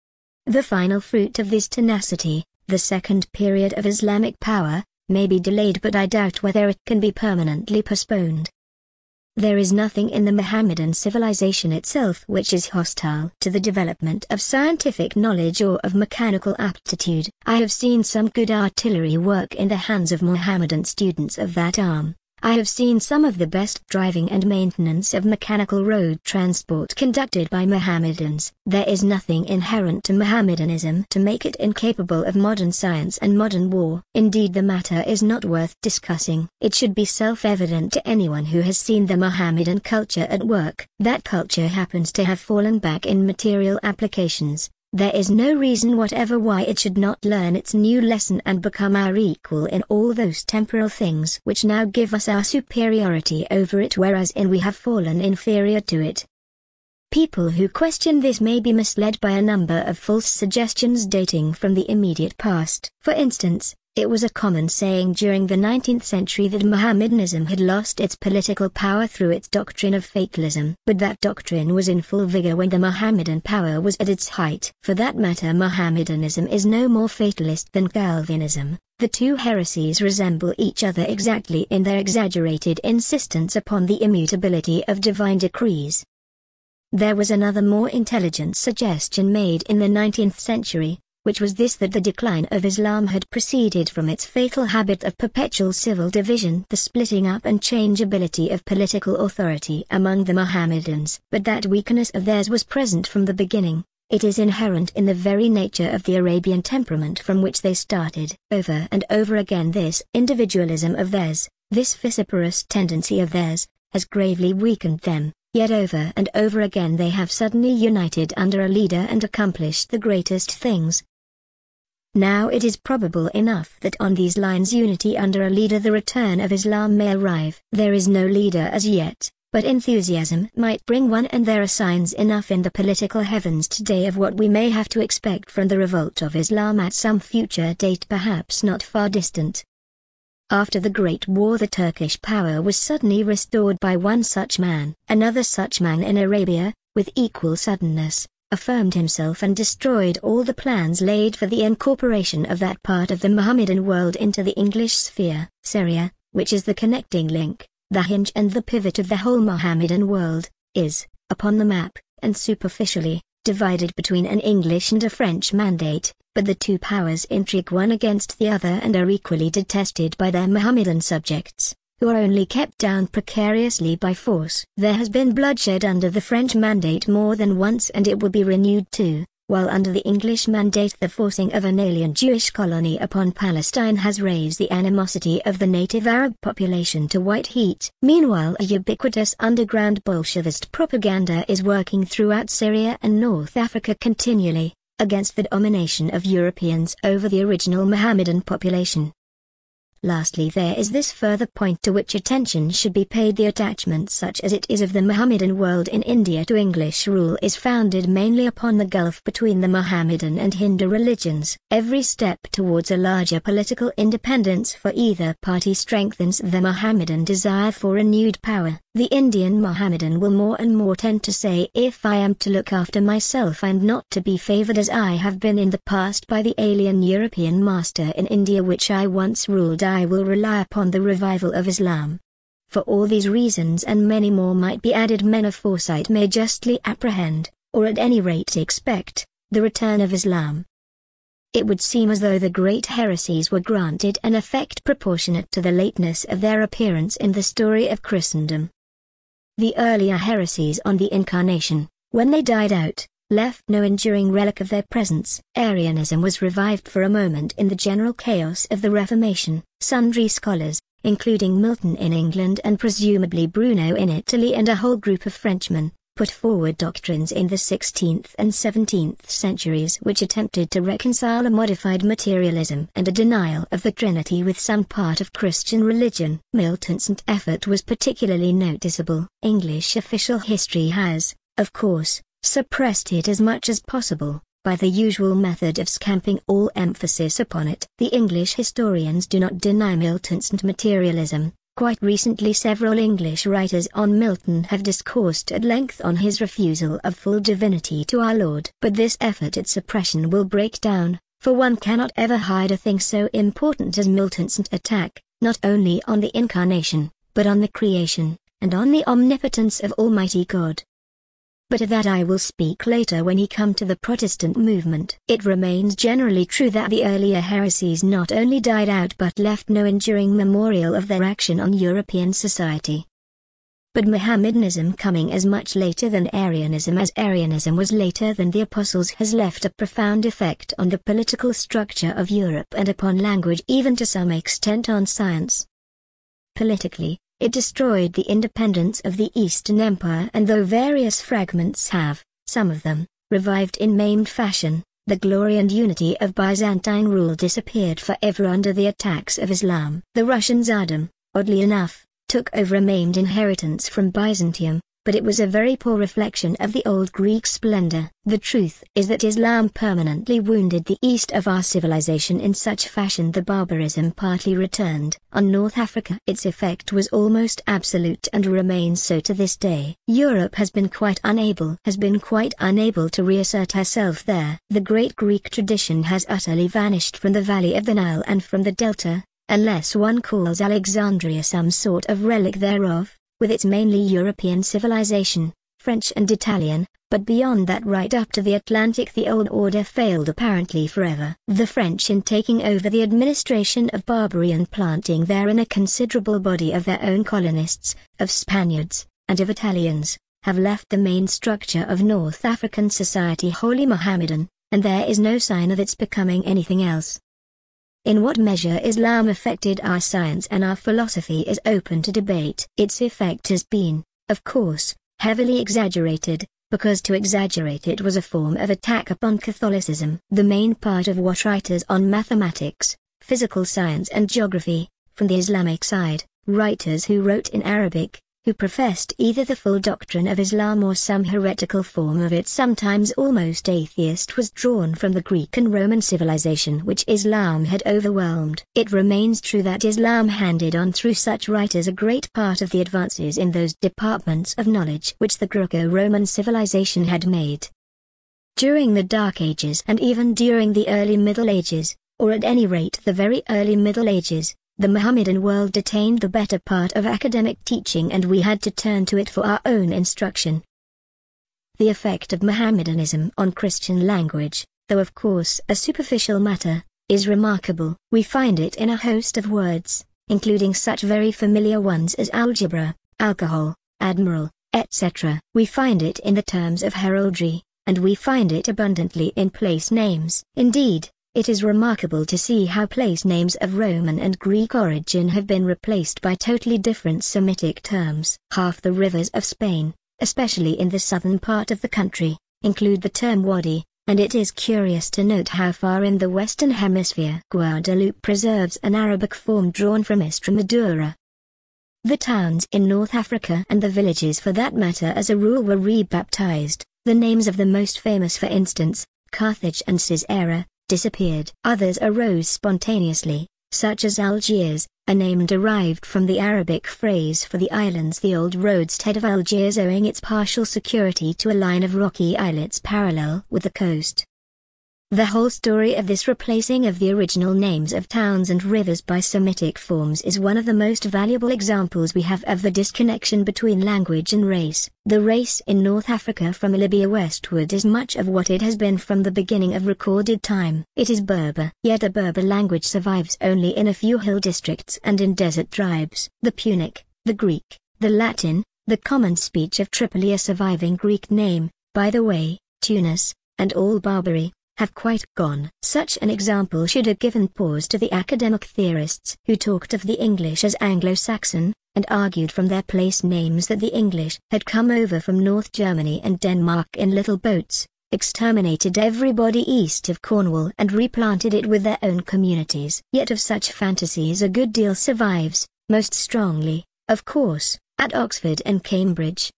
The final fruit of this tenacity, the second period of Islamic power, may be delayed, but I doubt whether it can be permanently postponed. There is nothing in the Mohammedan civilization itself which is hostile to the development of scientific knowledge or of mechanical aptitude. I have seen some good artillery work in the hands of Mohammedan students of that arm. I have seen some of the best driving and maintenance of mechanical road transport conducted by Mohammedans. There is nothing inherent to Mohammedanism to make it incapable of modern science and modern war. Indeed, the matter is not worth discussing. It should be self-evident to anyone who has seen the Mohammedan culture at work. That culture happens to have fallen back in material applications. There is no reason whatever why it should not learn its new lesson and become our equal in all those temporal things which now give us our superiority over it, whereas in we have fallen inferior to it. People who question this may be misled by a number of false suggestions dating from the immediate past. For instance, it was a common saying during the nineteenth century that Mohammedanism had lost its political power through its doctrine of fatalism. But that doctrine was in full vigor when the Mohammedan power was at its height. For that matter, Mohammedanism is no more fatalist than Calvinism. The two heresies resemble each other exactly in their exaggerated insistence upon the immutability of divine decrees. There was another more intelligent suggestion made in the nineteenth century, which was this: that the decline of Islam had proceeded from its fatal habit of perpetual civil division, the splitting up and changeability of political authority among the Mohammedans. But that weakness of theirs was present from the beginning. It is inherent in the very nature of the Arabian temperament from which they started. Over and over again this individualism of theirs, this vociferous tendency of theirs, has gravely weakened them. Yet over and over again they have suddenly united under a leader and accomplished the greatest things. Now it is probable enough that on these lines, unity under a leader, the return of Islam may arrive. There is no leader as yet, but enthusiasm might bring one, and there are signs enough in the political heavens today of what we may have to expect from the revolt of Islam at some future date, perhaps not far distant. After the Great War, the Turkish power was suddenly restored by one such man. Another such man in Arabia, with equal suddenness, affirmed himself and destroyed all the plans laid for the incorporation of that part of the Mohammedan world into the English sphere. Syria, which is the connecting link, the hinge and the pivot of the whole Mohammedan world, is, upon the map, and superficially, divided between an English and a French mandate, but the two powers intrigue one against the other and are equally detested by their Mohammedan subjects, who are only kept down precariously by force. There has been bloodshed under the French mandate more than once, and it will be renewed too, while under the English mandate the forcing of an alien Jewish colony upon Palestine has raised the animosity of the native Arab population to white heat. Meanwhile, a ubiquitous underground Bolshevist propaganda is working throughout Syria and North Africa continually. against the domination of Europeans over the original Mohammedan population. Lastly, there is this further point to which attention should be paid: the attachment, such as it is of the Mohammedan world in India to English rule, is founded mainly upon the gulf between the Mohammedan and Hindu religions. Every step towards a larger political independence for either party strengthens the Mohammedan desire for renewed power. The Indian Mohammedan will more and more tend to say, if I am to look after myself and not to be favored as I have been in the past by the alien European master in India which I once ruled, I will rely upon the revival of Islam. For all these reasons and many more might be added, men of foresight may justly apprehend, or at any rate expect, the return of Islam. It would seem as though the great heresies were granted an effect proportionate to the lateness of their appearance in the story of Christendom. The earlier heresies on the Incarnation, when they died out, left no enduring relic of their presence. Arianism was revived for a moment in the general chaos of the Reformation. Sundry scholars, including Milton in England and presumably Bruno in Italy and a whole group of Frenchmen, put forward doctrines in the sixteenth and seventeenth centuries which attempted to reconcile a modified materialism and a denial of the Trinity with some part of Christian religion. Milton's effort was particularly noticeable. English official history has, of course, suppressed it as much as possible, by the usual method of scamping all emphasis upon it. The English historians do not deny Milton's materialism. Quite recently several English writers on Milton have discoursed at length on his refusal of full divinity to our Lord. But this effort at suppression will break down, for one cannot ever hide a thing so important as Milton's attack, not only on the Incarnation, but on the creation, and on the omnipotence of Almighty God. But of that I will speak later when he come to the Protestant movement. It remains generally true that the earlier heresies not only died out but left no enduring memorial of their action on European society. But Mohammedanism, coming as much later than Arianism as Arianism was later than the Apostles, has left a profound effect on the political structure of Europe and upon language, even to some extent on science. Politically, it destroyed the independence of the Eastern Empire, and though various fragments have, some of them, revived in maimed fashion, the glory and unity of Byzantine rule disappeared forever under the attacks of Islam. The Russian Tsardom, oddly enough, took over a maimed inheritance from Byzantium, but it was a very poor reflection of the old Greek splendor. The truth is that Islam permanently wounded the east of our civilization in such fashion that barbarism partly returned. On North Africa its effect was almost absolute and remains so to this day. Europe has been quite unable has been quite unable to reassert herself there. The great Greek tradition has utterly vanished from the valley of the Nile and from the delta, unless one calls Alexandria some sort of relic thereof, with its mainly European civilization, French and Italian, but beyond that right up to the Atlantic the old order failed apparently forever. The French, in taking over the administration of Barbary and planting therein a considerable body of their own colonists, of Spaniards, and of Italians, have left the main structure of North African society wholly Mohammedan, and there is no sign of its becoming anything else. In what measure Islam affected our science and our philosophy is open to debate. Its effect has been, of course, heavily exaggerated, because to exaggerate it was a form of attack upon Catholicism. The main part of what writers on mathematics, physical science and geography, from the Islamic side, writers who wrote in Arabic, who professed either the full doctrine of Islam or some heretical form of it, sometimes almost atheist, was drawn from the Greek and Roman civilization which Islam had overwhelmed. It remains true that Islam handed on through such writers a great part of the advances in those departments of knowledge which the Greco-Roman civilization had made. During the Dark Ages and even during the early Middle Ages, or at any rate the very early Middle Ages, the Mohammedan world detained the better part of academic teaching and we had to turn to it for our own instruction. The effect of Mohammedanism on Christian language, though of course a superficial matter, is remarkable. We find it in a host of words, including such very familiar ones as algebra, alcohol, admiral, et cetera. We find it in the terms of heraldry, and we find it abundantly in place names. Indeed, it is remarkable to see how place names of Roman and Greek origin have been replaced by totally different Semitic terms. Half the rivers of Spain, especially in the southern part of the country, include the term wadi, and it is curious to note how far in the Western Hemisphere Guadeloupe preserves an Arabic form drawn from Estremadura. The towns in North Africa and the villages for that matter as a rule were rebaptized. The names of the most famous, for instance, Carthage and Caesarea, disappeared. Others arose spontaneously, such as Algiers, a name derived from the Arabic phrase for the islands, the old roadstead of Algiers, owing its partial security to a line of rocky islets parallel with the coast. The whole story of this replacing of the original names of towns and rivers by Semitic forms is one of the most valuable examples we have of the disconnection between language and race. The race in North Africa from Libya westward is much of what it has been from the beginning of recorded time. It is Berber, yet the Berber language survives only in a few hill districts and in desert tribes. The Punic, the Greek, the Latin, the common speech of Tripoli, a surviving Greek name, by the way, Tunis, and all Barbary, have quite gone. Such an example should have given pause to the academic theorists who talked of the English as Anglo-Saxon, and argued from their place names that the English had come over from North Germany and Denmark in little boats, exterminated everybody east of Cornwall and replanted it with their own communities. Yet of such fantasies a good deal survives, most strongly, of course, at Oxford and Cambridge.